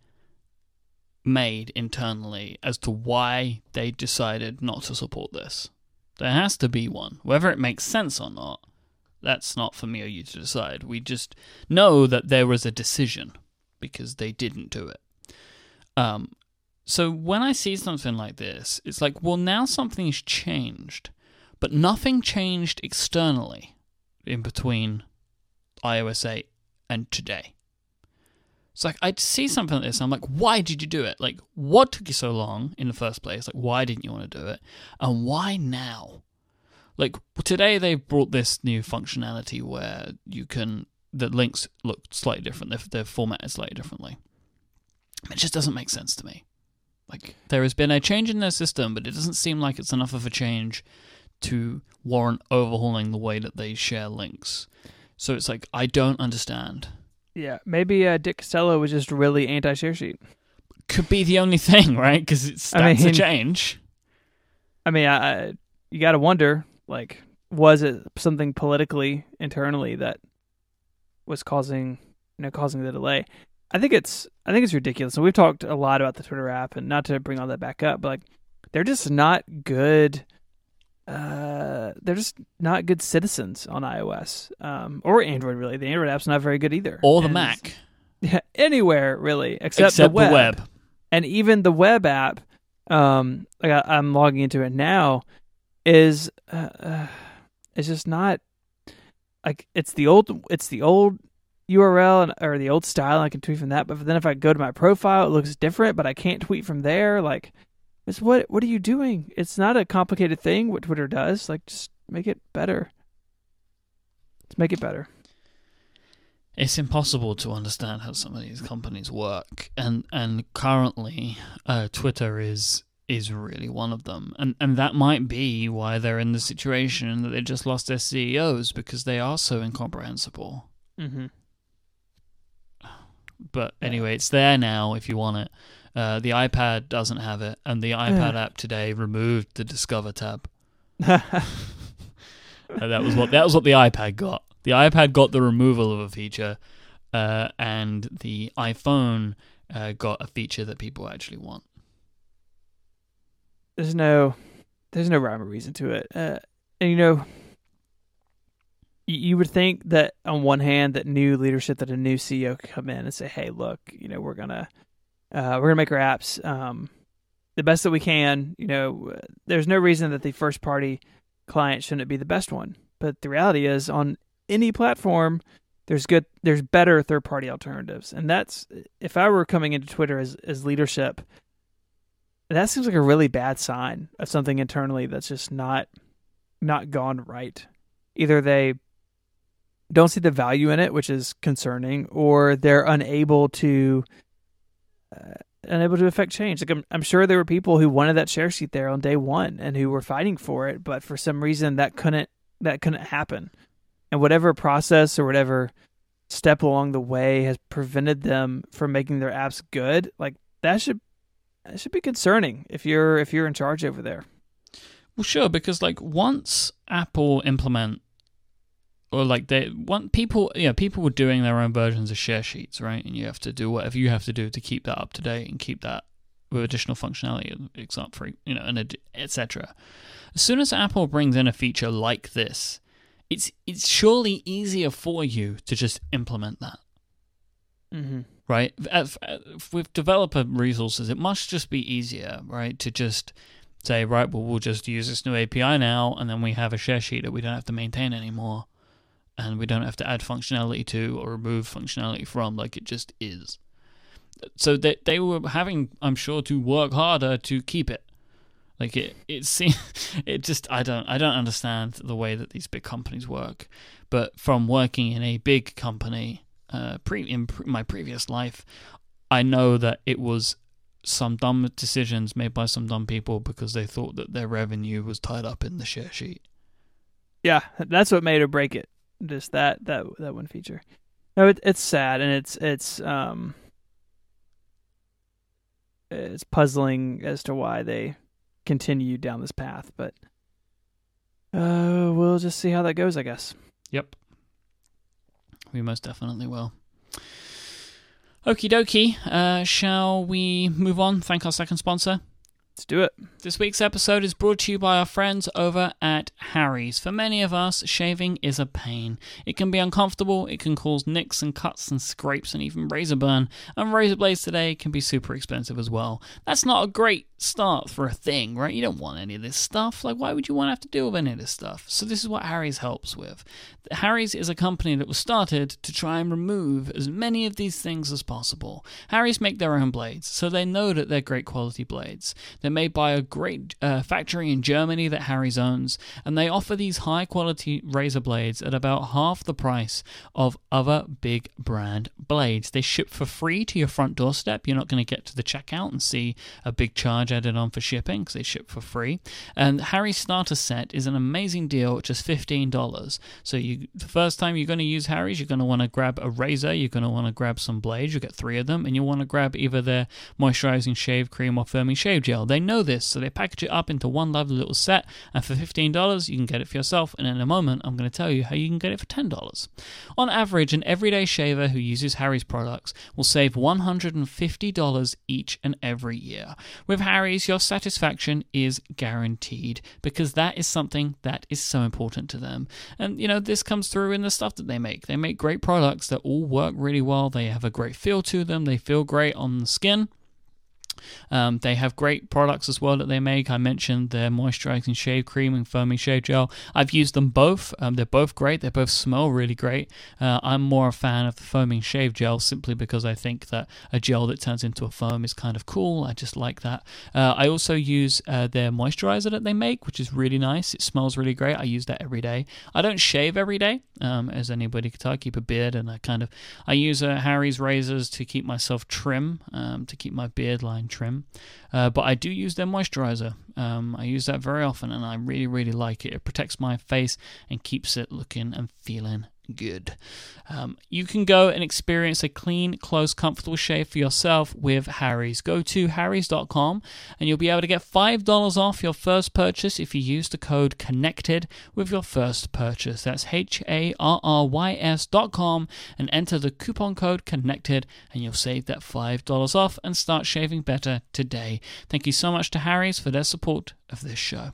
made internally as to why they decided not to support this. There has to be one. Whether it makes sense or not, that's not for me or you to decide. We just know that there was a decision because they didn't do it. Um, so when I see something like this, it's like, well, now something's changed, but nothing changed externally in between iOS eight and today. It's like, I'd see something like this, and I'm like, why did you do it? Like, what took you so long in the first place? Like, why didn't you want to do it? And why now? Like, today they've brought this new functionality where you can, the links look slightly different. They're, they're formatted slightly differently. It just doesn't make sense to me. Like, there has been a change in their system, but it doesn't seem like it's enough of a change to warrant overhauling the way that they share links. So it's like, I don't understand. Yeah, maybe uh, Dick Costello was just really anti-share sheet. Could be the only thing, right? Because it's that's I mean, a change. I mean, I, I, you got to wonder, like, was it something politically, internally that was causing, you know, causing the delay? I think it's, I think it's ridiculous. And we've talked a lot about the Twitter app, and not to bring all that back up, but like, they're just not good. Uh, they're just not good citizens on iOS um, or Android. Really, the Android app's not very good either. Or the and Mac. Yeah, anywhere really, except, except the, web. the web. And even the web app, um, like I, I'm logging into it now, is uh, uh, it's just not like it's the old it's the old U R L and, or the old style. And I can tweet from that, but then if I go to my profile, it looks different, but I can't tweet from there. Like. It's what what are you doing? It's not a complicated thing what Twitter does. Like, just make it better. Let's make it better. It's impossible to understand how some of these companies work, and and currently, uh, Twitter is is really one of them, and and that might be why they're in the situation that they just lost their C E Os, because they are so incomprehensible. Mm-hmm. But anyway, it's there now if you want it. Uh, the iPad doesn't have it, and the iPad app today removed the Discover tab. that was what that was what the iPad got. The iPad got the removal of a feature, uh, and the iPhone uh, got a feature that people actually want. There's no, there's no rhyme or reason to it, uh, and you know, you, you would think that on one hand, that new leadership, that a new C E O could come in and say, "Hey, look, you know, we're gonna." Uh, we're going to make our apps um, the best that we can. You know, there's no reason that the first-party client shouldn't be the best one. But the reality is, on any platform, there's good, there's better third-party alternatives. And that's, if I were coming into Twitter as, as leadership, that seems like a really bad sign of something internally that's just not not gone right. Either they don't see the value in it, which is concerning, or they're unable to Uh, unable to affect change. Like I'm, I'm sure there were people who wanted that share sheet there on day one and who were fighting for it, but for some reason that couldn't that couldn't happen. And whatever process or whatever step along the way has prevented them from making their apps good, like that should that should be concerning if you're if you're in charge over there. Well, sure, because like once Apple implement Or like they want people, you know, people were doing their own versions of share sheets, right? And you have to do whatever you have to do to keep that up to date and keep that with additional functionality, except for, you know, and et cetera. As soon as Apple brings in a feature like this, it's it's surely easier for you to just implement that, mm-hmm. right? With developer resources, it must just be easier, right, to just say, right, well, we'll just use this new A P I now, and then we have a share sheet that we don't have to maintain anymore. And we don't have to add functionality to or remove functionality from, like it just is. So they they were having, I'm sure, to work harder to keep it. Like it, it seems, it just I don't I don't understand the way that these big companies work. But from working in a big company, uh, pre in pre- my previous life, I know that it was some dumb decisions made by some dumb people because they thought that their revenue was tied up in the share sheet. Yeah, that's what made or break it. Just that that that one feature. No, it, it's sad and it's it's um it's puzzling as to why they continue down this path, but uh, we'll just see how that goes, I guess. Yep, we most definitely will. Okie dokie. Uh, shall we move on? Thank our second sponsor. Let's do it. This week's episode is brought to you by our friends over at Harry's. For many of us, shaving is a pain. It can be uncomfortable, it can cause nicks and cuts and scrapes and even razor burn, and razor blades today can be super expensive as well. That's not a great start for a thing, right? You don't want any of this stuff. Like, why would you want to have to deal with any of this stuff? So this is what Harry's helps with. Harry's is a company that was started to try and remove as many of these things as possible. Harry's make their own blades, so they know that they're great quality blades. They're made by a great uh, factory in Germany that Harry's owns, and they offer these high quality razor blades at about half the price of other big brand blades. They ship for free to your front doorstep. You're not going to get to the checkout and see a big charge added on for shipping because they ship for free. And Harry's starter set is an amazing deal at just fifteen dollars. So you, the first time you're going to use Harry's, you're going to want to grab a razor, you're going to want to grab some blades, you'll get three of them, and you'll want to grab either their moisturizing shave cream or firming shave gel. They know this, so they package it up into one lovely little set, and for fifteen dollars you can get it for yourself, and in a moment I'm going to tell you how you can get it for ten dollars. On average, an everyday shaver who uses Harry's products will save one hundred fifty dollars each and every year. With Harry's, your satisfaction is guaranteed, because that is something that is so important to them. And, you know, this comes through in the stuff that they make. They make great products that all work really well. They have a great feel to them. They feel great on the skin. Um, they have great products as well that they make. I mentioned their moisturizing shave cream and foaming shave gel. I've used them both. Um, they're both great. They both smell really great. Uh, I'm more a fan of the foaming shave gel simply because I think that a gel that turns into a foam is kind of cool. I just like that. Uh, I also use uh, their moisturizer that they make, which is really nice. It smells really great. I use that every day. I don't shave every day, um, as anybody can tell. I keep a beard, and I kind of I use uh, Harry's razors to keep myself trim, um, to keep my beard line trim, uh, but I do use their moisturizer. Um, I use that very often, and I really, really like it. It protects my face and keeps it looking and feeling good. Um, you can go and experience a clean, close, comfortable shave for yourself with Harry's. Go to harrys dot com and you'll be able to get five dollars off your first purchase if you use the code CONNECTED with your first purchase. That's H A R R Y S dot com and enter the coupon code CONNECTED and you'll save that five dollars off and start shaving better today. Thank you so much to Harry's for their support of this show.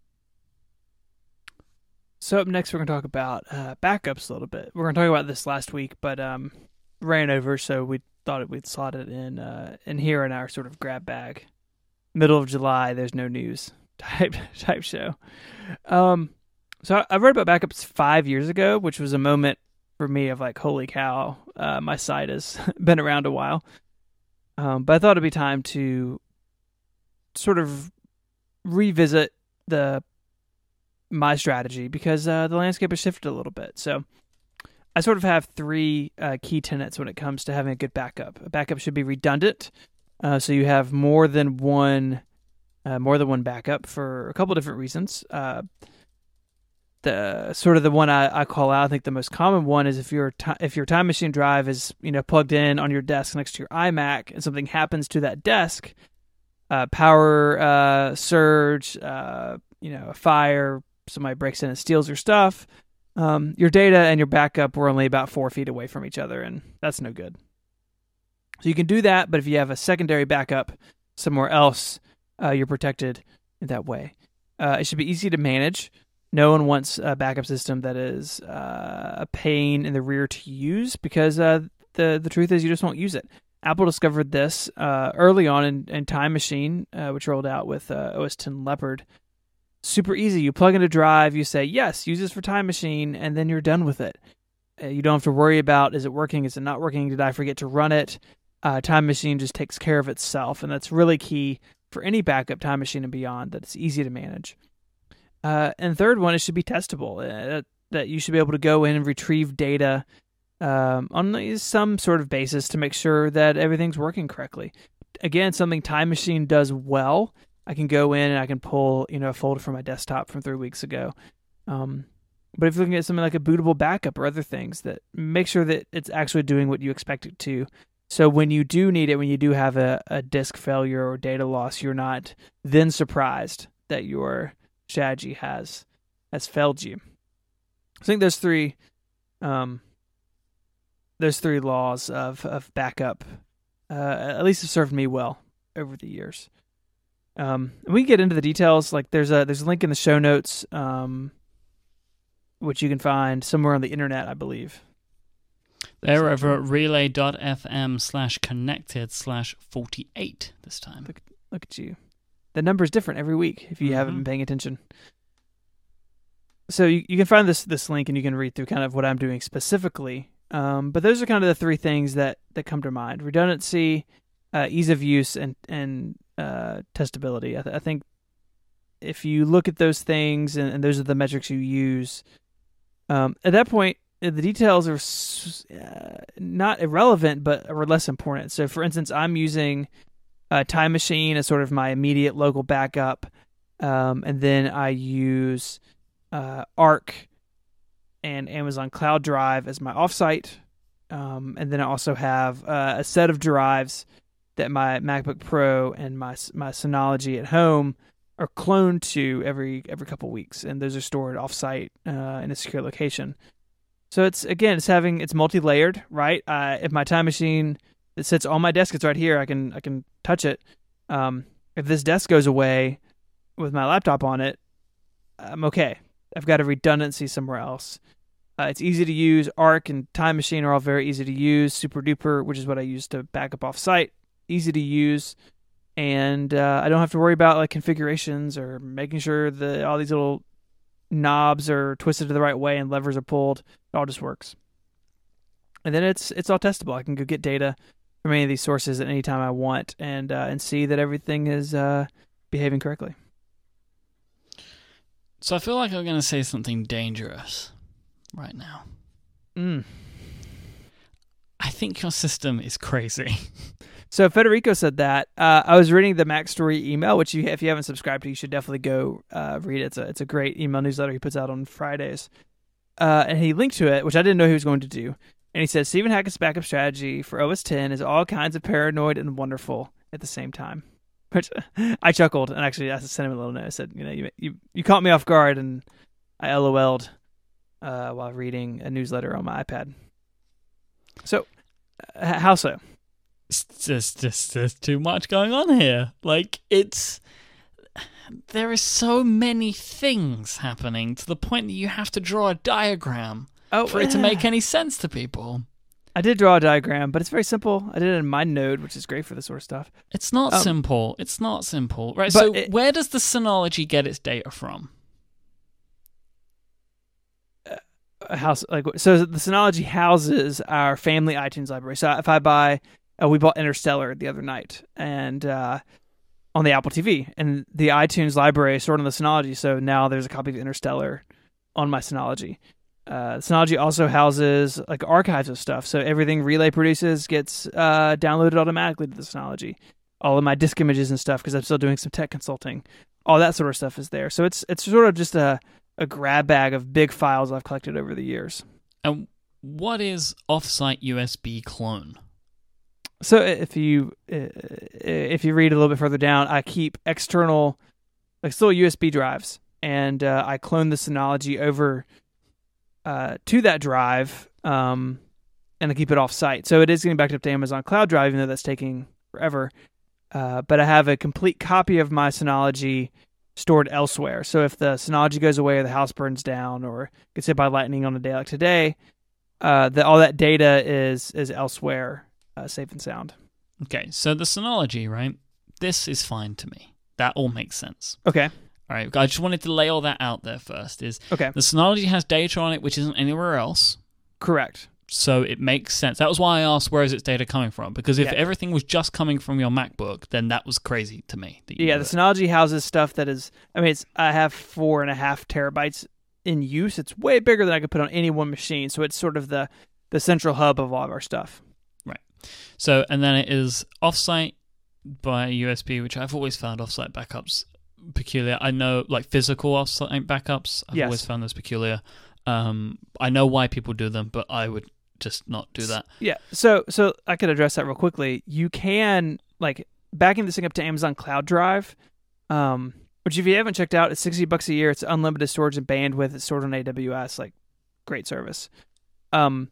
So up next, we're going to talk about uh, backups a little bit. We are going to talk about this last week, but um, ran over, so we thought it, we'd slot it in uh, in here in our sort of grab bag. Middle of July, there's no news type type show. Um, so I, I read about backups five years ago, which was a moment for me of like, holy cow, uh, my site has been around a while. Um, but I thought it'd be time to sort of revisit the my strategy because uh, the landscape has shifted a little bit. So I sort of have three uh, key tenets when it comes to having a good backup. A backup should be redundant, uh, so you have more than one, uh, more than one backup for a couple different reasons. Uh, the sort of the one I, I call out, I think the most common one is if your ti- if your Time Machine drive is you know plugged in on your desk next to your iMac and something happens to that desk, uh, power uh, surge, uh, you know, a fire. Somebody breaks in and steals your stuff, um, your data and your backup were only about four feet away from each other, and that's no good. So you can do that, but if you have a secondary backup somewhere else, uh, you're protected in that way. Uh, it should be easy to manage. No one wants a backup system that is uh, a pain in the rear to use because uh, the, the truth is you just won't use it. Apple discovered this uh, early on in, in Time Machine, uh, which rolled out with uh, O S ten Leopard. Super easy. You plug in a drive, you say, yes, use this for Time Machine, and then you're done with it. Uh, you don't have to worry about, is it working, is it not working, did I forget to run it? Uh, Time Machine just takes care of itself, and that's really key for any backup Time Machine and beyond, that it's easy to manage. Uh, and third one, it should be testable, uh, that, that you should be able to go in and retrieve data um, on some sort of basis to make sure that everything's working correctly. Again, something Time Machine does well. I can go in and I can pull, you know, a folder from my desktop from three weeks ago. Um, but if you're looking at something like a bootable backup or other things, that make sure that it's actually doing what you expect it to. So when you do need it, when you do have a, a disk failure or data loss, you're not then surprised that your strategy has has failed you. I think those three, um, those three laws of of backup, uh, at least have served me well over the years. Um, we can get into the details. Like there's a there's a link in the show notes, um, which you can find somewhere on the internet, I believe. They're over at relay.fm slash connected slash 48 this time. Look, look at you. The number's different every week if you mm-hmm. haven't been paying attention. So you, you can find this this link and you can read through kind of what I'm doing specifically. Um, but those are kind of the three things that, that come to mind: redundancy, uh, ease of use, and and uh, testability. I, th- I think if you look at those things and, and those are the metrics you use, um, at that point, the details are uh, not irrelevant, but are less important. So, for instance, I'm using a Time Machine as sort of my immediate local backup, um, and then I use uh, Arc and Amazon Cloud Drive as my offsite, um, and then I also have uh, a set of drives that my MacBook Pro and my my Synology at home are cloned to every every couple weeks, and those are stored offsite uh, in a secure location. So it's again, it's having it's multi-layered, right? Uh, if my Time Machine that sits on my desk, it's right here. I can I can touch it. Um, if this desk goes away with my laptop on it, I'm okay. I've got a redundancy somewhere else. Uh, it's easy to use. Arc and Time Machine are all very easy to use. Super Duper, which is what I use to back up off-site, easy to use, and uh, I don't have to worry about like configurations or making sure that all these little knobs are twisted to the right way and levers are pulled. It all just works. And then it's it's all testable. I can go get data from any of these sources at any time I want and uh, and see that everything is uh, behaving correctly. So I feel like I'm going to say something dangerous right now. Mm. I think your system is crazy. So Federico said that. Uh, I was reading the Mac Story email, which you, if you haven't subscribed to, you should definitely go uh, read it. It's a, it's a great email newsletter he puts out on Fridays. uh, and he linked to it, which I didn't know he was going to do. And he said, Stephen Hackett's backup strategy for O S ten is all kinds of paranoid and wonderful at the same time. Which I chuckled, and actually I sent him a little note. I said, you know, you you, you caught me off guard, and I LOL'd uh, while reading a newsletter on my iPad. So, uh, how so? It's just, just, there's too much going on here. Like, it's... There is so many things happening to the point that you have to draw a diagram oh, for it to make any sense to people. I did draw a diagram, but it's very simple. I did it in MindNode, which is great for this sort of stuff. It's not um, simple. It's not simple. Right, so it, where does the Synology get its data from? Uh, house, like, so the Synology houses our family iTunes library. So if I buy, uh, we bought Interstellar the other night, and uh, on the Apple T V, and the iTunes library is stored on the Synology, so now there's a copy of Interstellar on my Synology. Uh, Synology also houses like archives of stuff, so everything Relay produces gets uh, downloaded automatically to the Synology. All of my disk images and stuff, because I'm still doing some tech consulting, all that sort of stuff is there. So it's it's sort of just a, a grab bag of big files I've collected over the years. And what is Offsite U S B Clone? So if you if you read a little bit further down, I keep external, like still U S B drives, and uh, I clone the Synology over Uh, to that drive, um, and I keep it off-site. So it is getting backed up to Amazon Cloud Drive, even though that's taking forever. Uh, but I have a complete copy of my Synology stored elsewhere. So if the Synology goes away or the house burns down or gets hit by lightning on a day like today, uh, the, all that data is is elsewhere, uh, safe and sound. Okay, so the Synology, right? This is fine to me. That all makes sense. Okay. All right, I just wanted to lay all that out there first. Is okay. The Synology has data on it which isn't anywhere else. Correct. So it makes sense. That was why I asked, where is its data coming from? Because if yeah. everything was just coming from your MacBook, then that was crazy to me. That yeah, the it. Synology houses stuff that is, I mean, it's I have four and a half terabytes in use. It's way bigger than I could put on any one machine. So it's sort of the, the central hub of all of our stuff. Right. So, and then it is offsite by U S B, which I've always found offsite backups peculiar. I know, like, physical offsite backups, I've yes. always found those peculiar. Um, I know why people do them, but I would just not do that. Yeah, so so I could address that real quickly. You can, like, backing this thing up to Amazon Cloud Drive, um, which if you haven't checked out, it's sixty bucks a year. It's unlimited storage and bandwidth. It's stored on A W S, like, great service. Um,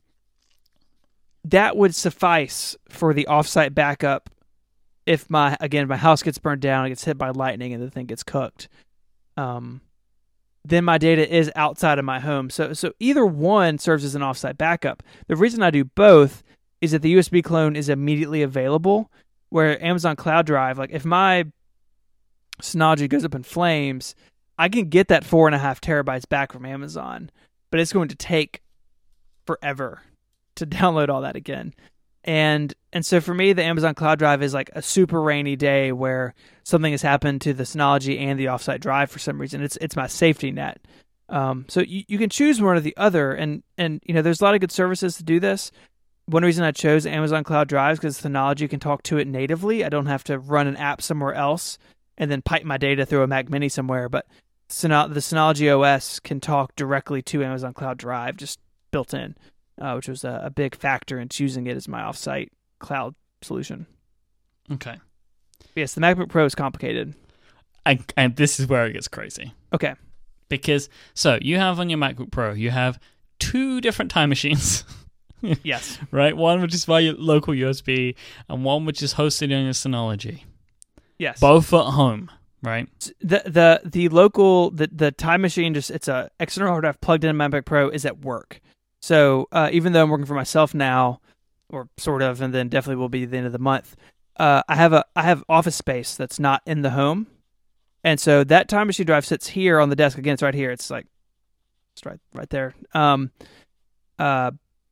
that would suffice for the offsite backup. If my, again, my house gets burned down, it gets hit by lightning, and the thing gets cooked, um, then my data is outside of my home. So so either one serves as an offsite backup. The reason I do both is that the U S B clone is immediately available, where Amazon Cloud Drive, like if my Synology goes up in flames, I can get that four and a half terabytes back from Amazon, but it's going to take forever to download all that again. And and so for me, the Amazon Cloud Drive is like a super rainy day where something has happened to the Synology and the offsite drive for some reason. It's it's my safety net. Um, so you, you can choose one or the other, and and you know there's a lot of good services to do this. One reason I chose Amazon Cloud Drive is because Synology can talk to it natively. I don't have to run an app somewhere else and then pipe my data through a Mac Mini somewhere. But Syno- the Synology O S can talk directly to Amazon Cloud Drive, just built in. Uh, which was a, a big factor in choosing it as my offsite cloud solution. Okay. Yes, the MacBook Pro is complicated. And, and this is where it gets crazy. Okay. Because, so, you have on your MacBook Pro, you have two different time machines. Yes. Right? One which is via local U S B, and one which is hosted on your Synology. Yes. Both at home, right? The the the local, the, the time machine, just it's a external hard drive plugged in my MacBook Pro, is at work. So uh, even though I'm working for myself now, or sort of, and then definitely will be at the end of the month, uh, I have a I have office space that's not in the home, and so that time machine drive sits here on the desk. Again, it's right here. It's like it's right right there. Um, uh,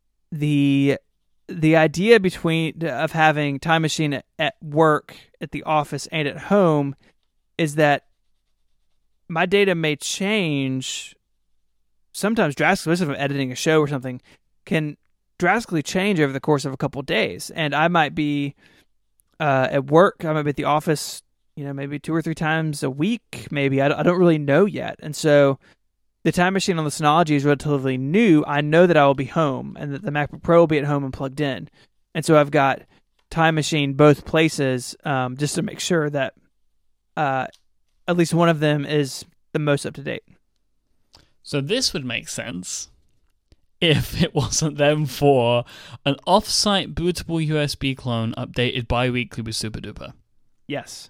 the the idea between of having time machine at, at work, at the office, and at home is that my data may change. Sometimes drastically, especially if I'm editing a show or something, can drastically change over the course of a couple of days. And I might be uh, at work, I might be at the office, you know, maybe two or three times a week, maybe. I don't, I don't really know yet. And so the Time Machine on the Synology is relatively new, I know that I will be home and that the MacBook Pro will be at home and plugged in. And so I've got Time Machine both places um, just to make sure that uh, at least one of them is the most up to date. So this would make sense if it wasn't then for an off-site bootable U S B clone updated bi-weekly with SuperDuper. Yes.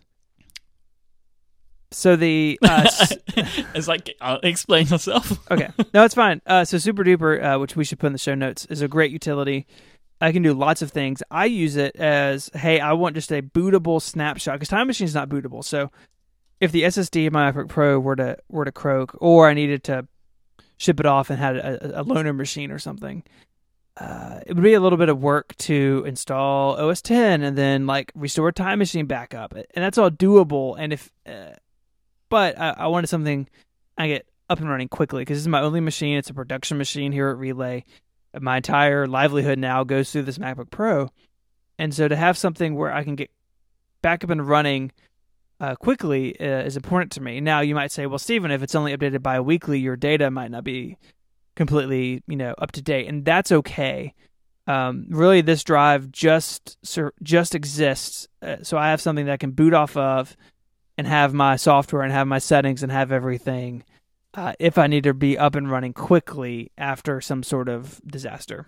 So the uh, it's like, uh, explain yourself. Okay, no, it's fine. Uh, so SuperDuper, uh, which we should put in the show notes, is a great utility. I can do lots of things. I use it as, hey, I want just a bootable snapshot because Time Machine is not bootable. So if the S S D of my MacBook Pro were to were to croak, or I needed to ship it off and had a, a loaner machine or something, uh, it would be a little bit of work to install O S ten and then like restore Time Machine backup, and that's all doable. And if uh, But I, I wanted something I get up and running quickly because this is my only machine. It's a production machine here at Relay. My entire livelihood now goes through this MacBook Pro. And so to have something where I can get back up and running uh, quickly uh, is important to me. Now, you might say, well, Stephen, if it's only updated bi-weekly, your data might not be completely, you know, up to date. And that's okay. Um, really, this drive just just exists. Uh, so I have something that I can boot off of and have my software and have my settings and have everything uh, if I need to be up and running quickly after some sort of disaster.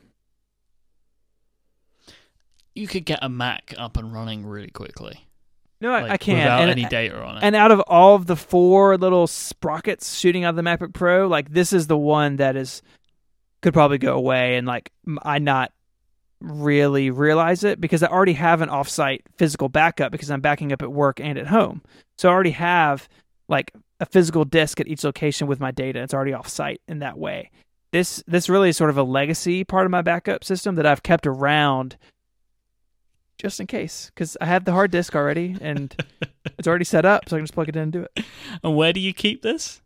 You could get a Mac up and running really quickly. No, I, like, I can't. Without and, any data on it. And out of all of the four little sprockets shooting out of the MacBook Pro, like this is the one that is could probably go away and like I not really realize it because I already have an offsite physical backup because I'm backing up at work and at home. So I already have like a physical disk at each location with my data. It's already offsite in that way. This this really is sort of a legacy part of my backup system that I've kept around just in case because I have the hard disk already and it's already set up, so I can just plug it in and do it. And where do you keep this?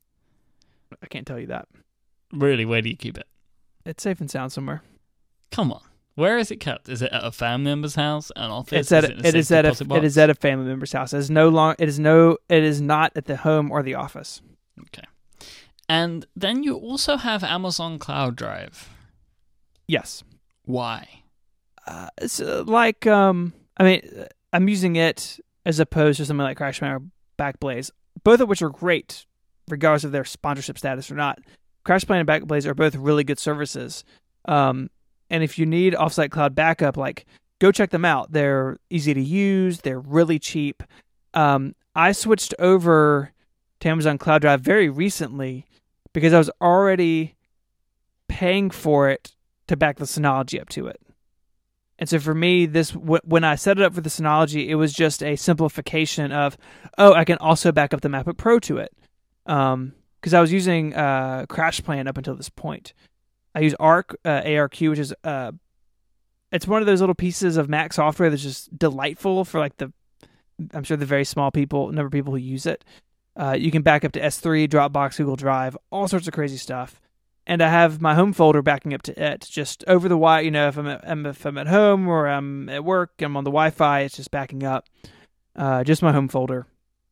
I can't tell you that. Really, where do you keep it? It's safe and sound somewhere. Come on. Where is it kept? Is it at a family member's house, an office? It's at is a, it, it is at a it is at a family member's house. It is no long. It is no. It is not at the home or the office. Okay. And then you also have Amazon Cloud Drive. Yes. Why? Uh, it's uh, like um. I mean, I'm using it as opposed to something like CrashPlan or Backblaze, both of which are great, regardless of their sponsorship status or not. CrashPlan and Backblaze are both really good services. Um. And if you need offsite cloud backup, like go check them out. They're easy to use. They're really cheap. Um, I switched over to Amazon Cloud Drive very recently because I was already paying for it to back the Synology up to it. And so for me, this w- when I set it up for the Synology, it was just a simplification of, oh, I can also back up the MacBook Pro to it. Um, because I was using uh, CrashPlan up until this point. I use Arc, uh, A R Q, which is uh, it's one of those little pieces of Mac software that's just delightful for like the, I'm sure the very small people, number of people who use it. Uh, you can back up to S three, Dropbox, Google Drive, all sorts of crazy stuff. And I have my home folder backing up to it, just over the Wi. You know, if I'm at, if I'm at home or I'm at work, I'm on the Wi-Fi, it's just backing up, uh, just my home folder.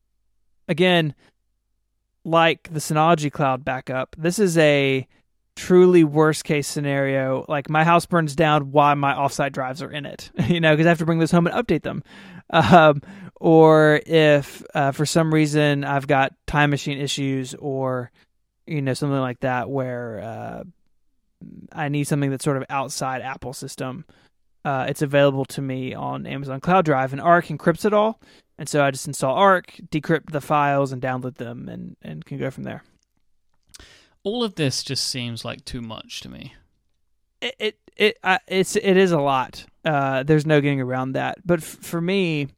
Again, like the Synology Cloud backup, this is a truly worst case scenario. Like my house burns down while my offsite drives are in it, you know, because I have to bring those home and update them. Um, or if uh, for some reason I've got Time Machine issues or, you know, something like that where uh, I need something that's sort of outside Apple system, uh, it's available to me on Amazon Cloud Drive, and Arc encrypts it all. And so I just install Arc, decrypt the files, and download them, and, and can go from there. All of this just seems like too much to me. It it it uh, it's it is a lot. Uh, there's no getting around that. But f- for me,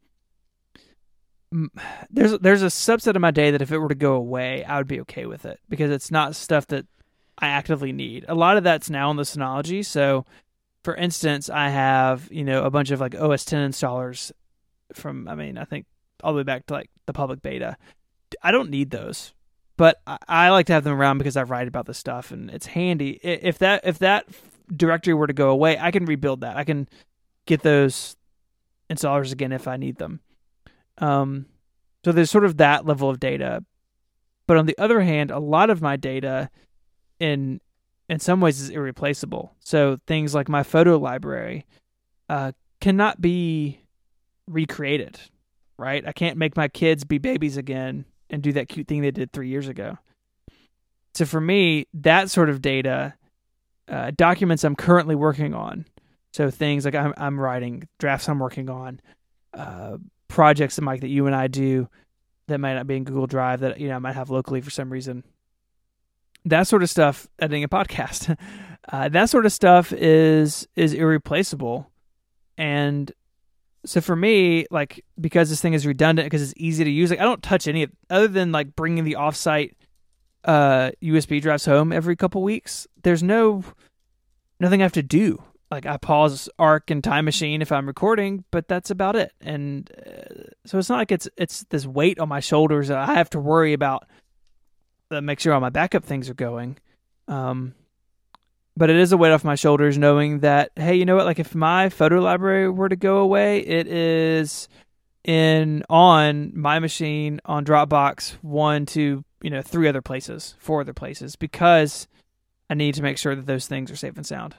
m- there's there's a subset of my day that if it were to go away, I would be okay with it because it's not stuff that I actively need. A lot of that's now on the Synology. So, for instance, I have you know a bunch of like O S ten installers from I mean I think all the way back to like the public beta. I don't need those. But I, I like to have them around because I write about this stuff and it's handy. If that if that directory were to go away, I can rebuild that. I can get those installers again if I need them. Um, so there's sort of that level of data. But on the other hand, a lot of my data in in some ways is irreplaceable. So things like my photo library uh, cannot be recreated, right? I can't make my kids be babies again and do that cute thing they did three years ago. So for me, that sort of data, uh, documents I'm currently working on, so things like I'm, I'm writing, drafts I'm working on, uh, projects that Mike that you and I do that might not be in Google Drive that you know I might have locally for some reason. That sort of stuff, editing a podcast, uh, that sort of stuff is is irreplaceable. And so for me, like, because this thing is redundant, because it's easy to use, like I don't touch any of other than like bringing the offsite uh, U S B drives home every couple weeks. There's no nothing I have to do. Like I pause Arc and Time Machine if I'm recording, but that's about it. And uh, so it's not like it's it's this weight on my shoulders that I have to worry about. That make sure all my backup things are going. Um, but it is a weight off my shoulders knowing that, hey, you know what? Like if my photo library were to go away, it is in on my machine, on Dropbox, one, two, you know, three other places, four other places, because I need to make sure that those things are safe and sound.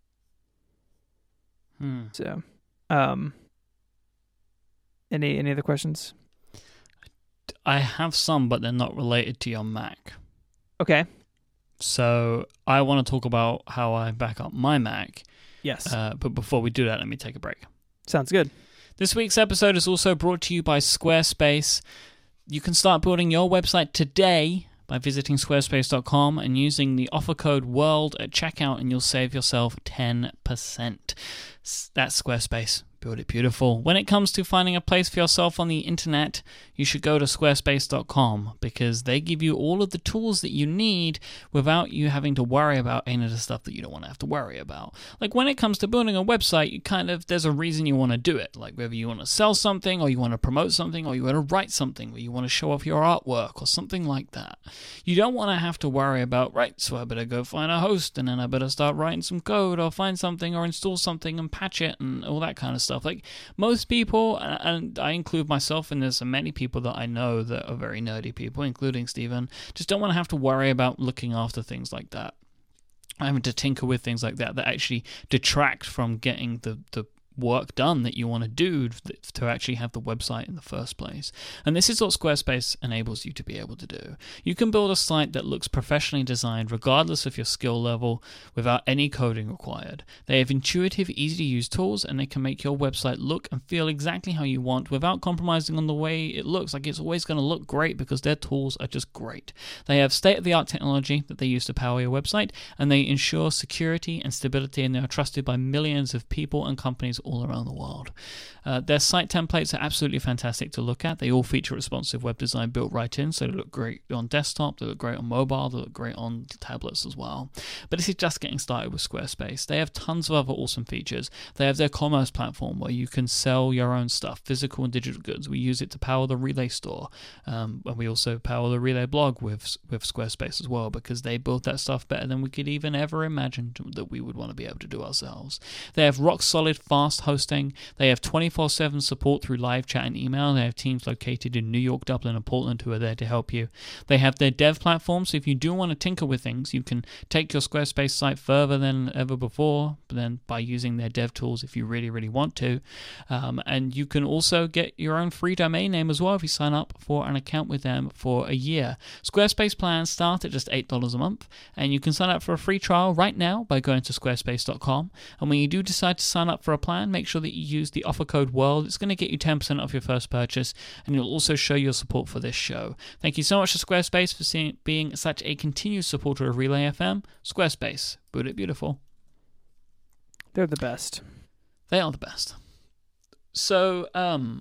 Hmm. So, um, any any other questions? I have some, but they're not related to your Mac. Okay. So I want to talk about how I back up my Mac. Yes. Uh, but before we do that, let me take a break. Sounds good. This week's episode is also brought to you by Squarespace. You can start building your website today by visiting squarespace dot com and using the offer code WORLD at checkout, and you'll save yourself ten percent. That's Squarespace. Build it beautiful. When it comes to finding a place for yourself on the internet, you should go to squarespace dot com because they give you all of the tools that you need without you having to worry about any of the stuff that you don't want to have to worry about. Like when it comes to building a website, you kind of there's a reason you want to do it. Like whether you want to sell something or you want to promote something or you want to write something or you want to show off your artwork or something like that. You don't want to have to worry about, right, so I better go find a host and then I better start writing some code or find something or install something and patch it and all that kind of stuff. Like most people, and I include myself in this, and many people that I know that are very nerdy people, including Stephen, just don't want to have to worry about looking after things like that. Having to tinker with things like that that actually detract from getting the, the work done that you want to do to actually have the website in the first place. And this is what Squarespace enables you to be able to do. You can build a site that looks professionally designed regardless of your skill level without any coding required. They have intuitive, easy to use tools, and they can make your website look and feel exactly how you want without compromising on the way it looks. Like it's always going to look great because their tools are just great. They have state-of-the-art technology that they use to power your website, and they ensure security and stability, and they are trusted by millions of people and companies all around the world. Uh, their site templates are absolutely fantastic to look at. They all feature responsive web design built right in, so they look great on desktop, they look great on mobile, they look great on tablets as well. But this is just getting started with Squarespace. They have tons of other awesome features. They have their commerce platform where you can sell your own stuff, physical and digital goods. We use it to power the Relay store, um, and we also power the Relay blog with with Squarespace as well, because they built that stuff better than we could even ever imagine that we would want to be able to do ourselves. They have rock solid fast hosting. They have twenty-four seven support through live chat and email. They have teams located in New York, Dublin, and Portland who are there to help you. They have their dev platform, so if you do want to tinker with things, you can take your Squarespace site further than ever before, but then by using their dev tools if you really, really want to. Um, and you can also get your own free domain name as well if you sign up for an account with them for a year. Squarespace plans start at just eight dollars a month, and you can sign up for a free trial right now by going to squarespace dot com. And when you do decide to sign up for a plan, make sure that you use the offer code WORLD. It's going to get you ten percent off your first purchase, and it'll also show your support for this show. Thank you so much to Squarespace for seeing, being such a continued supporter of Relay F M. Squarespace, build it beautiful. They're the best. They are the best. So, um,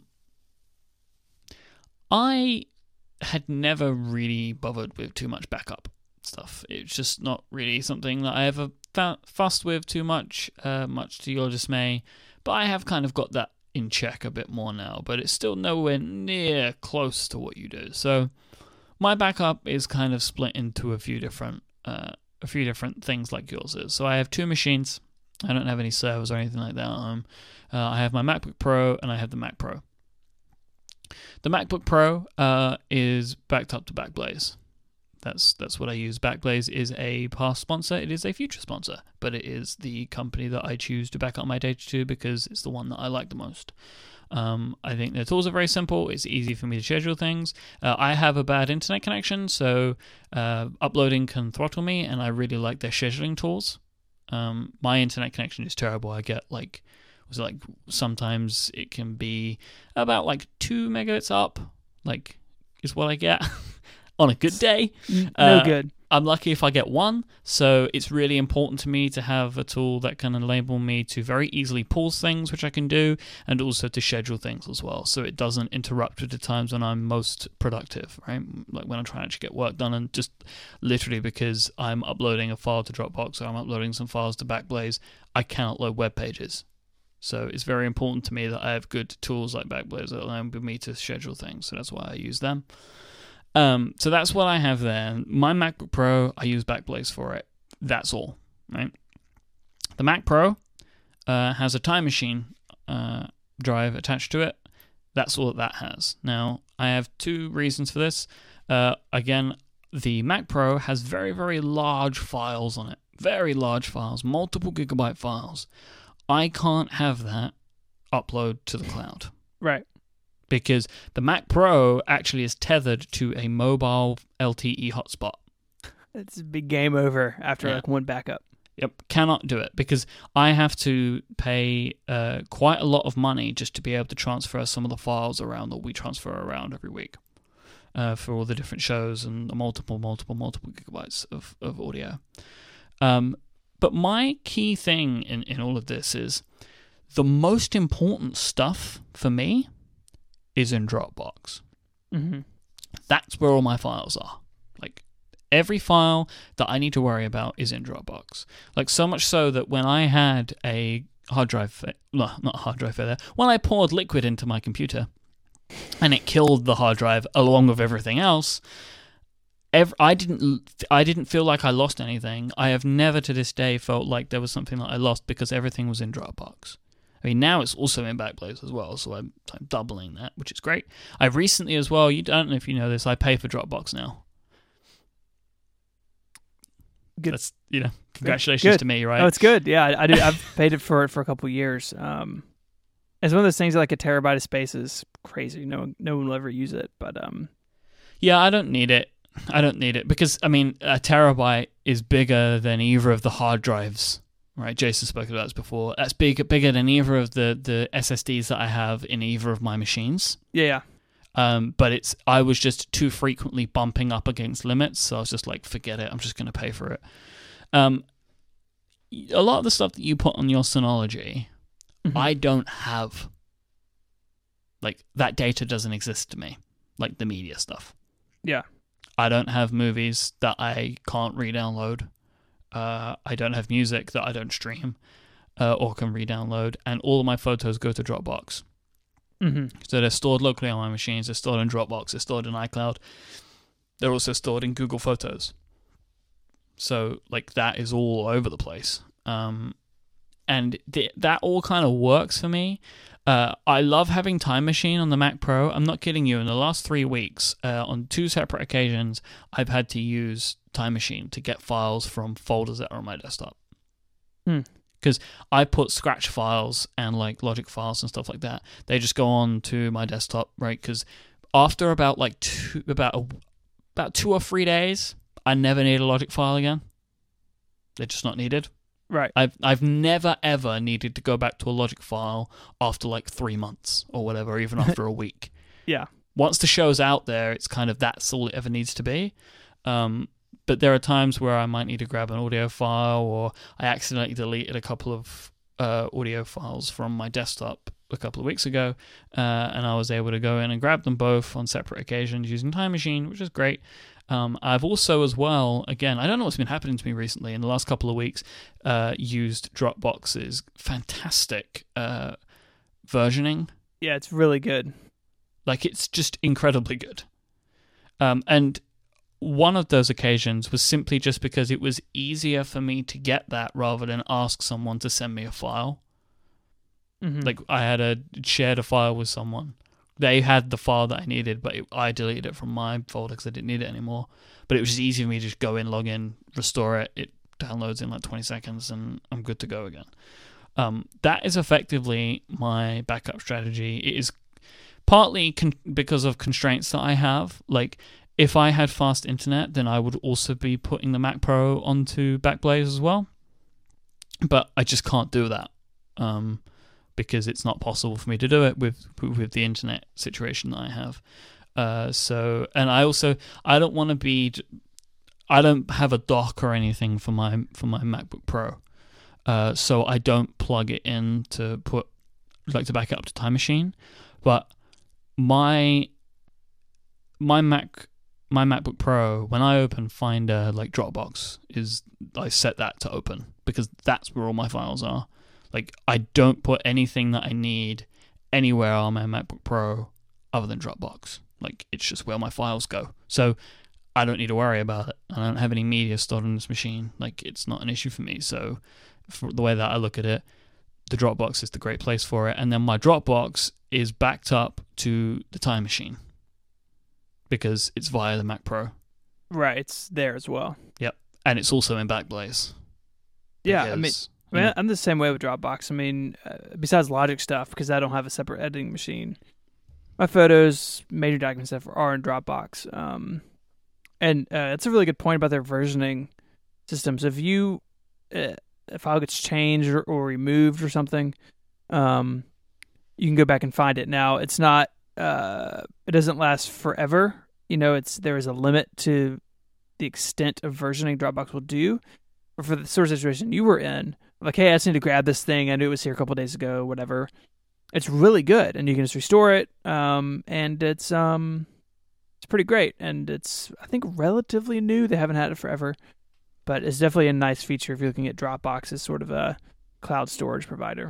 I had never really bothered with too much backup stuff. It's just not really something that I ever fa- fussed with too much, uh, much to your dismay. But I have kind of got that in check a bit more now, but it's still nowhere near close to what you do. So my backup is kind of split into a few different uh, a few different things like yours is. So I have two machines. I don't have any servers or anything like that at home. Uh, I have my MacBook Pro and I have the Mac Pro. The MacBook Pro uh, is backed up to Backblaze. That's that's what I use. Backblaze is a past sponsor. It is a future sponsor, but it is the company that I choose to back up my data to because it's the one that I like the most. Um, I think their tools are very simple. It's easy for me to schedule things. Uh, I have a bad internet connection, so uh, uploading can throttle me, and I really like their scheduling tools. Um, my internet connection is terrible. I get like, was it like sometimes it can be about like two megabits up, like is what I get. On a good day. No uh, good. I'm lucky if I get one, so it's really important to me to have a tool that can enable me to very easily pause things, which I can do, and also to schedule things as well, so it doesn't interrupt at the times when I'm most productive, right? Like when I'm trying to actually get work done, and just literally because I'm uploading a file to Dropbox or I'm uploading some files to Backblaze, I cannot load web pages. So it's very important to me that I have good tools like Backblaze that allow me to schedule things, so that's why I use them. Um, so that's what I have there. My MacBook Pro, I use Backblaze for it. That's all, right? The Mac Pro uh, has a Time Machine uh, drive attached to it. That's all that that has. Now, I have two reasons for this. Uh, again, the Mac Pro has very, very large files on it. Very large files, multiple gigabyte files. I can't have that upload to the cloud. Right. Because the Mac Pro actually is tethered to a mobile L T E hotspot. It's a big game over after Yeah. like one backup. Yep, cannot do it because I have to pay uh, quite a lot of money just to be able to transfer some of the files around that we transfer around every week uh, for all the different shows and the multiple, multiple, multiple gigabytes of, of audio. Um, but my key thing in, in all of this is the most important stuff for me is in Dropbox. Mm-hmm. That's where all my files are. Like, every file that I need to worry about is in Dropbox. Like, so much so that when I had a hard drive, fa- no, not a hard drive failure, when I poured liquid into my computer and it killed the hard drive along with everything else, ev- I didn't I didn't feel like I lost anything. I have never to this day felt like there was something that I lost because everything was in Dropbox. I mean, now it's also in Backblaze as well, so I'm, I'm doubling that, which is great. I've recently as well, you don't know if you know this, I pay for Dropbox now. Good. That's, you know, congratulations Good. to me, right? Oh, it's good. Yeah, I, I do. I've paid it for it for a couple of years. Um, it's one of those things that, like a terabyte of space is crazy. No, no one will ever use it. But um, yeah, I don't need it. I don't need it because, I mean, a terabyte is bigger than either of the hard drives. Right, Jason spoke about this before. That's big, bigger than either of the, the S S Ds that I have in either of my machines. yeah, yeah. Um, but it's I was just too frequently bumping up against limits, so I was just like, forget it. I'm just going to pay for it. Um, a lot of the stuff that you put on your Synology, Mm-hmm. I don't have. Like, that data doesn't exist to me, like the media stuff. Yeah. I don't have movies that I can't re-download. Uh, I don't have music that I don't stream uh, or can re-download, and all of my photos go to Dropbox. Mm-hmm. So they're stored locally on my machines, they're stored in Dropbox, they're stored in iCloud. They're also stored in Google Photos. So, like, that is all over the place. Um, and th- that all kind of works for me. Uh, I love having Time Machine on the Mac Pro. I'm not kidding you. In the last three weeks, uh, on two separate occasions, I've had to use Time Machine to get files from folders that are on my desktop. Because Hmm. I put Scratch files and like Logic files and stuff like that. They just go on to my desktop, right? Because after about like two, about a, about two or three days, I never need a Logic file again. They're just not needed. Right. I've I've never ever needed to go back to a Logic file after like three months or whatever, or even after a week. Yeah. Once the show's out there, it's kind of that's all it ever needs to be. Um, but there are times where I might need to grab an audio file, or I accidentally deleted a couple of uh, audio files from my desktop a couple of weeks ago, uh, and I was able to go in and grab them both on separate occasions using Time Machine, which is great. Um, I've also, as well, again, I don't know what's been happening to me recently in the last couple of weeks, uh, used Dropbox's fantastic uh, versioning. Yeah, it's really good. Like, it's just incredibly good. Um, and one of those occasions was simply just because it was easier for me to get that rather than ask someone to send me a file. Mm-hmm. Like, I had a shared a file with someone, they had the file that I needed, but it, I deleted it from my folder because I didn't need it anymore. But it was just easy for me to just go in, log in, restore it. It downloads in like twenty seconds, and I'm good to go again. Um, that is effectively my backup strategy. It is partly con- because of constraints that I have. Like, if I had fast internet, then I would also be putting the Mac Pro onto Backblaze as well. But I just can't do that um, because it's not possible for me to do it with with the internet situation that I have. Uh, so, and I also I don't want to be. I don't have a dock or anything for my for my MacBook Pro, uh, so I don't plug it in to put like to back it up to Time Machine. But my my Mac my MacBook Pro, when I open Finder, like Dropbox, is I set that to open because that's where all my files are. Like, I don't put anything that I need anywhere on my MacBook Pro other than Dropbox. Like, it's just where my files go. So I don't need to worry about it. I don't have any media stored on this machine. Like, it's not an issue for me. So for the way that I look at it, the Dropbox is the great place for it. And then my Dropbox is backed up to the Time Machine because it's via the Mac Pro. Right, it's there as well. Yep. And it's also in Backblaze. Yeah, because, I mean, I mean, I'm the same way with Dropbox. I mean, uh, besides Logic stuff, because I don't have a separate editing machine, my photos, major document stuff are in Dropbox. Um, and uh, it's a really good point about their versioning systems. If you, uh, a file gets changed or, or removed or something, um, you can go back and find it. Now, it's not, uh, it doesn't last forever. You know, it's there is a limit to the extent of versioning Dropbox will do. But for the sort of situation you were in, like, hey, I just need to grab this thing. I knew it was here a couple of days ago, whatever. It's really good, and you can just restore it. Um, and it's um, it's pretty great, and it's I think relatively new. They haven't had it forever, but it's definitely a nice feature if you're looking at Dropbox as sort of a cloud storage provider.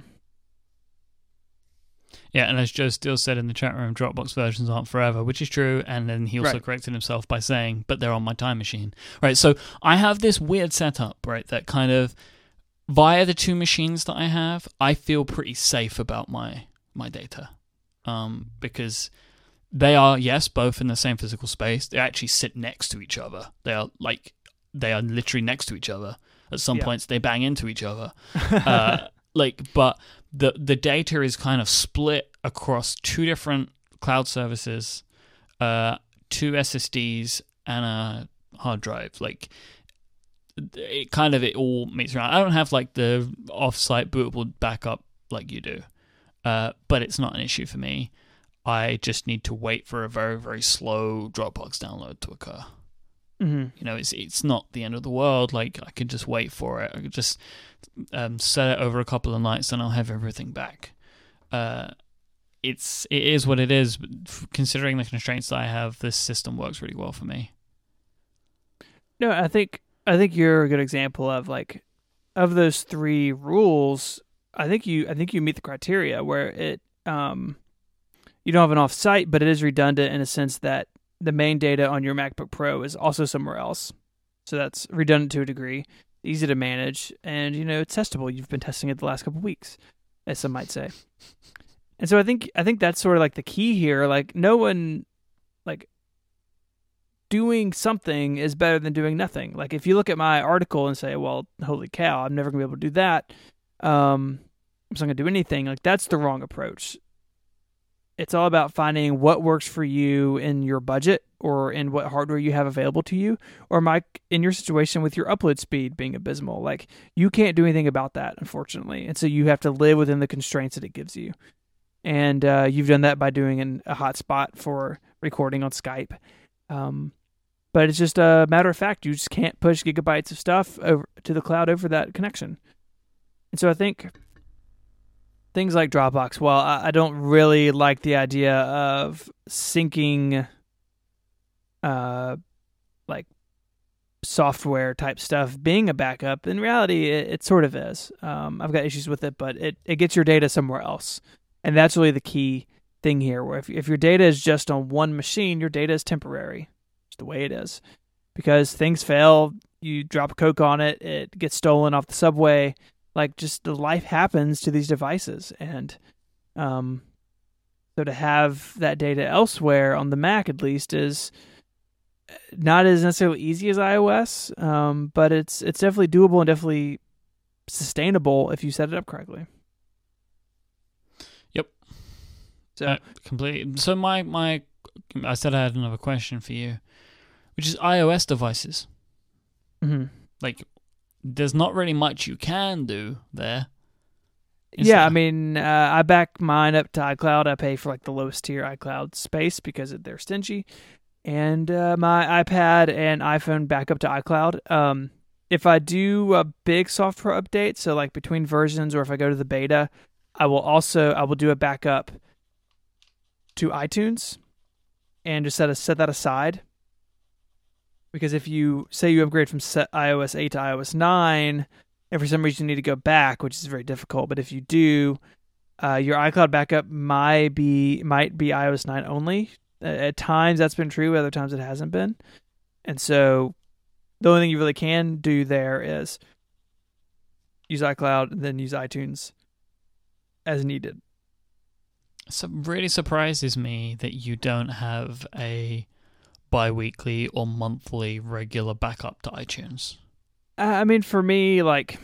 Yeah, and as Joe Steele said in the chat room, Dropbox versions aren't forever, which is true. And then he also Right. corrected himself by saying, but they're on my Time Machine. Right, so I have this weird setup, right, that kind of, via the two machines that I have, I feel pretty safe about my, my data. Um, because they are, yes, both in the same physical space. They actually sit next to each other. They are, like, they are literally next to each other. At some Yeah. points, they bang into each other. Uh, like, but the the data is kind of split across two different cloud services, uh, two S S Ds, and a hard drive. Like, it kind of it all meets around. I don't have like the off-site bootable backup like you do, uh, but it's not an issue for me. I just need to wait for a very very slow Dropbox download to occur. Mm-hmm. You know, it's it's not the end of the world. Like, I could just wait for it. I could just um, set it over a couple of nights, and I'll have everything back. Uh, it's it is what it is. But considering the constraints that I have, this system works really well for me. No, I think I think you're a good example of like of those three rules. I think you I think you meet the criteria where it um you don't have an off-site, but it is redundant in a sense that the main data on your MacBook Pro is also somewhere else. So that's redundant to a degree, easy to manage, and, you know, it's testable. You've been testing it the last couple of weeks, as some might say. And so I think I think that's sort of like the key here. Like, no one, like, doing something is better than doing nothing. Like, if you look at my article and say, well, holy cow, I'm never going to be able to do that. Um, I'm just not going to do anything. Like, that's the wrong approach. It's all about finding what works for you in your budget or in what hardware you have available to you, or Mike, in your situation with your upload speed being abysmal. Like, you can't do anything about that, unfortunately. And so you have to live within the constraints that it gives you. And uh, you've done that by doing an, a hotspot for recording on Skype. Um, but it's just a matter of fact. You just can't push gigabytes of stuff over to the cloud over that connection. And so I think things like Dropbox, well, I, I don't really like the idea of syncing uh, like software type stuff being a backup. In reality, it, it sort of is. Um, I've got issues with it, but it, it gets your data somewhere else. And that's really the key thing here, where if, if your data is just on one machine, your data is temporary. It's the way it is. Because things fail, you drop a Coke on it, it gets stolen off the subway. Like, just the life happens to these devices. And um, So to have that data elsewhere on the Mac, at least, is not as necessarily easy as iOS, um, but it's it's definitely doable and definitely sustainable if you set it up correctly. Yep. So uh, completely. So my my, I said I had another question for you, which is iOS devices. mm-hmm. Like, there's not really much you can do there. Yeah, there? I mean, uh, I back mine up to iCloud. I pay for like the lowest tier iCloud space because they're stingy. And uh, my iPad and iPhone back up to iCloud. Um, if I do a big software update, so like between versions, or if I go to the beta, I will also I will do a backup to iTunes and just set a, set that aside. Because if you say you upgrade from set iOS eight to iOS nine, and for some reason you need to go back, which is very difficult, but if you do, uh, your iCloud backup might be might be iOS nine only. At times that's been true, other times it hasn't been. And so the only thing you really can do there is use iCloud and then use iTunes as needed. So it really surprises me that you don't have a bi-weekly or monthly regular backup to iTunes. Uh, I mean, for me, like...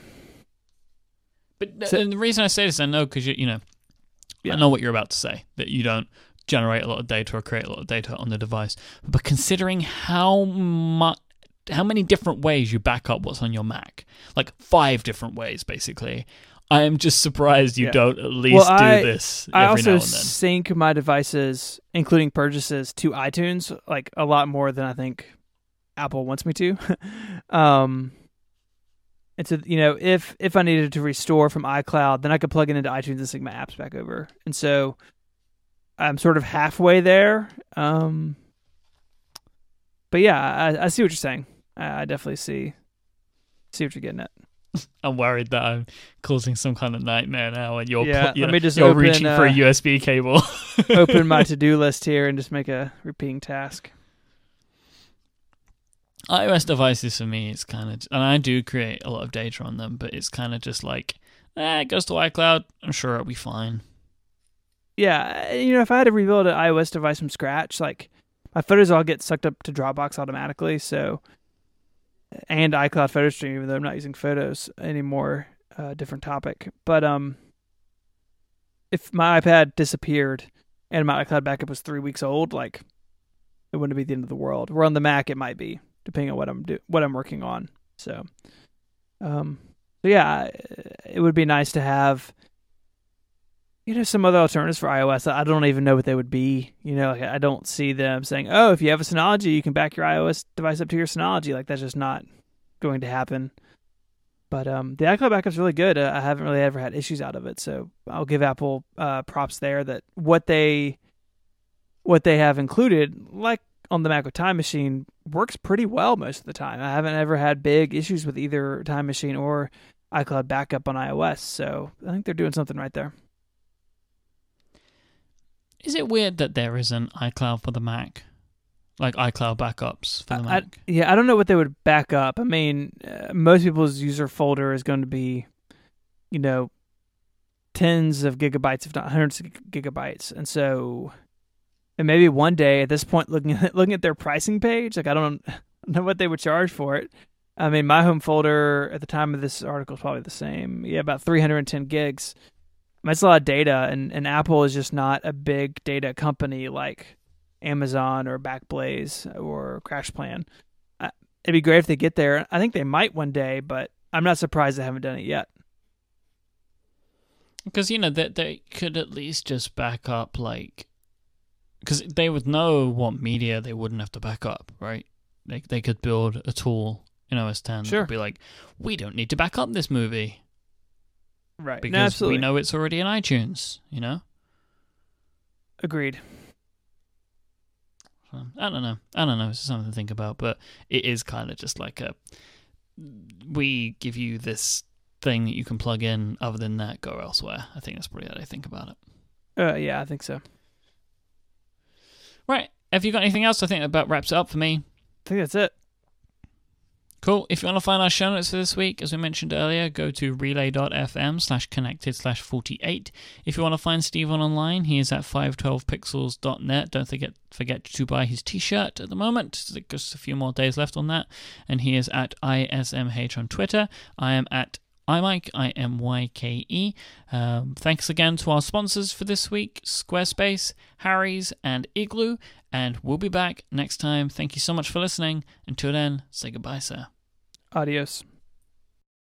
But so, and the reason I say this, I know because, you, you know, yeah. I know what you're about to say, that you don't generate a lot of data or create a lot of data on the device. But considering how much, how many different ways you back up what's on your Mac, like five different ways, basically, I am just surprised you yeah. don't at least well, do I, this every I also now and then. sync my devices, including purchases, to iTunes, like a lot more than I think Apple wants me to. um, and so, you know, if if I needed to restore from iCloud, then I could plug it into iTunes and sync my apps back over. And so I'm sort of halfway there. Um, but yeah, I, I see what you're saying. I, I definitely see see what you're getting at. I'm worried that I'm causing some kind of nightmare now, and you're yeah, you let know, me just you're open, reaching uh, for a U S B cable. Open my to-do list here and just make a repeating task. iOS devices for me, it's kind of, and I do create a lot of data on them, but it's kind of just like, eh, it goes to iCloud. I'm sure it'll be fine. Yeah, you know, if I had to rebuild an iOS device from scratch, like my photos all get sucked up to Dropbox automatically, so. And iCloud Photo Stream, even though I'm not using Photos anymore. Uh, different topic. But um, if my iPad disappeared and my iCloud backup was three weeks old, like it wouldn't be the end of the world. Where on the Mac it might be, depending on what I'm do- what I'm working on. So, um, so yeah, it would be nice to have, you know, some other alternatives for iOS. I don't even know what they would be. You know, like I don't see them saying, "Oh, if you have a Synology, you can back your iOS device up to your Synology." Like that's just not going to happen. But um, the iCloud backup's really good. Uh, I haven't really ever had issues out of it, so I'll give Apple uh, props there. That what they what they have included, like on the Mac with Time Machine, works pretty well most of the time. I haven't ever had big issues with either Time Machine or iCloud backup on iOS, so I think they're doing something right there. Is it weird that there isn't iCloud for the Mac? Like iCloud backups for the I, Mac? I, yeah, I don't know what they would back up. I mean, uh, most people's user folder is going to be, you know, tens of gigabytes, if not hundreds of gigabytes. And so, and maybe one day at this point, looking at looking at their pricing page, like I don't know what they would charge for it. I mean, my home folder at the time of this article is probably the same. Yeah, about three hundred ten gigs. That's a lot of data, and, and Apple is just not a big data company like Amazon or Backblaze or CrashPlan. Uh, it'd be great if they get there. I think they might one day, but I'm not surprised they haven't done it yet. Because, you know, they, they could at least just back up, like... Because they would know what media they wouldn't have to back up, right? They, they could build a tool in O S ten Sure. that would be like, we don't need to back up this movie. Right. Because no, absolutely. we know it's already in iTunes, you know? Agreed. So, I don't know. I don't know. It's something to think about, but it is kind of just like a... We give you this thing that you can plug in. Other than that, go elsewhere. I think that's probably how they think about it. Uh, yeah, I think so. Right. Have you got anything else? I think that about wraps it up for me. I think that's it. Cool. If you want to find our show notes for this week, as we mentioned earlier, go to relay.fm slash connected slash 48. If you want to find Stephen online, he is at five twelve pixels dot net. Don't forget forget to buy his t-shirt at the moment. There's just a few more days left on that. And he is at I S M H on Twitter. I am at iMyke, I M Y K E. Um, thanks again to our sponsors for this week, Squarespace, Harry's, and Igloo. And we'll be back next time. Thank you so much for listening. Until then, say goodbye, sir. Adios.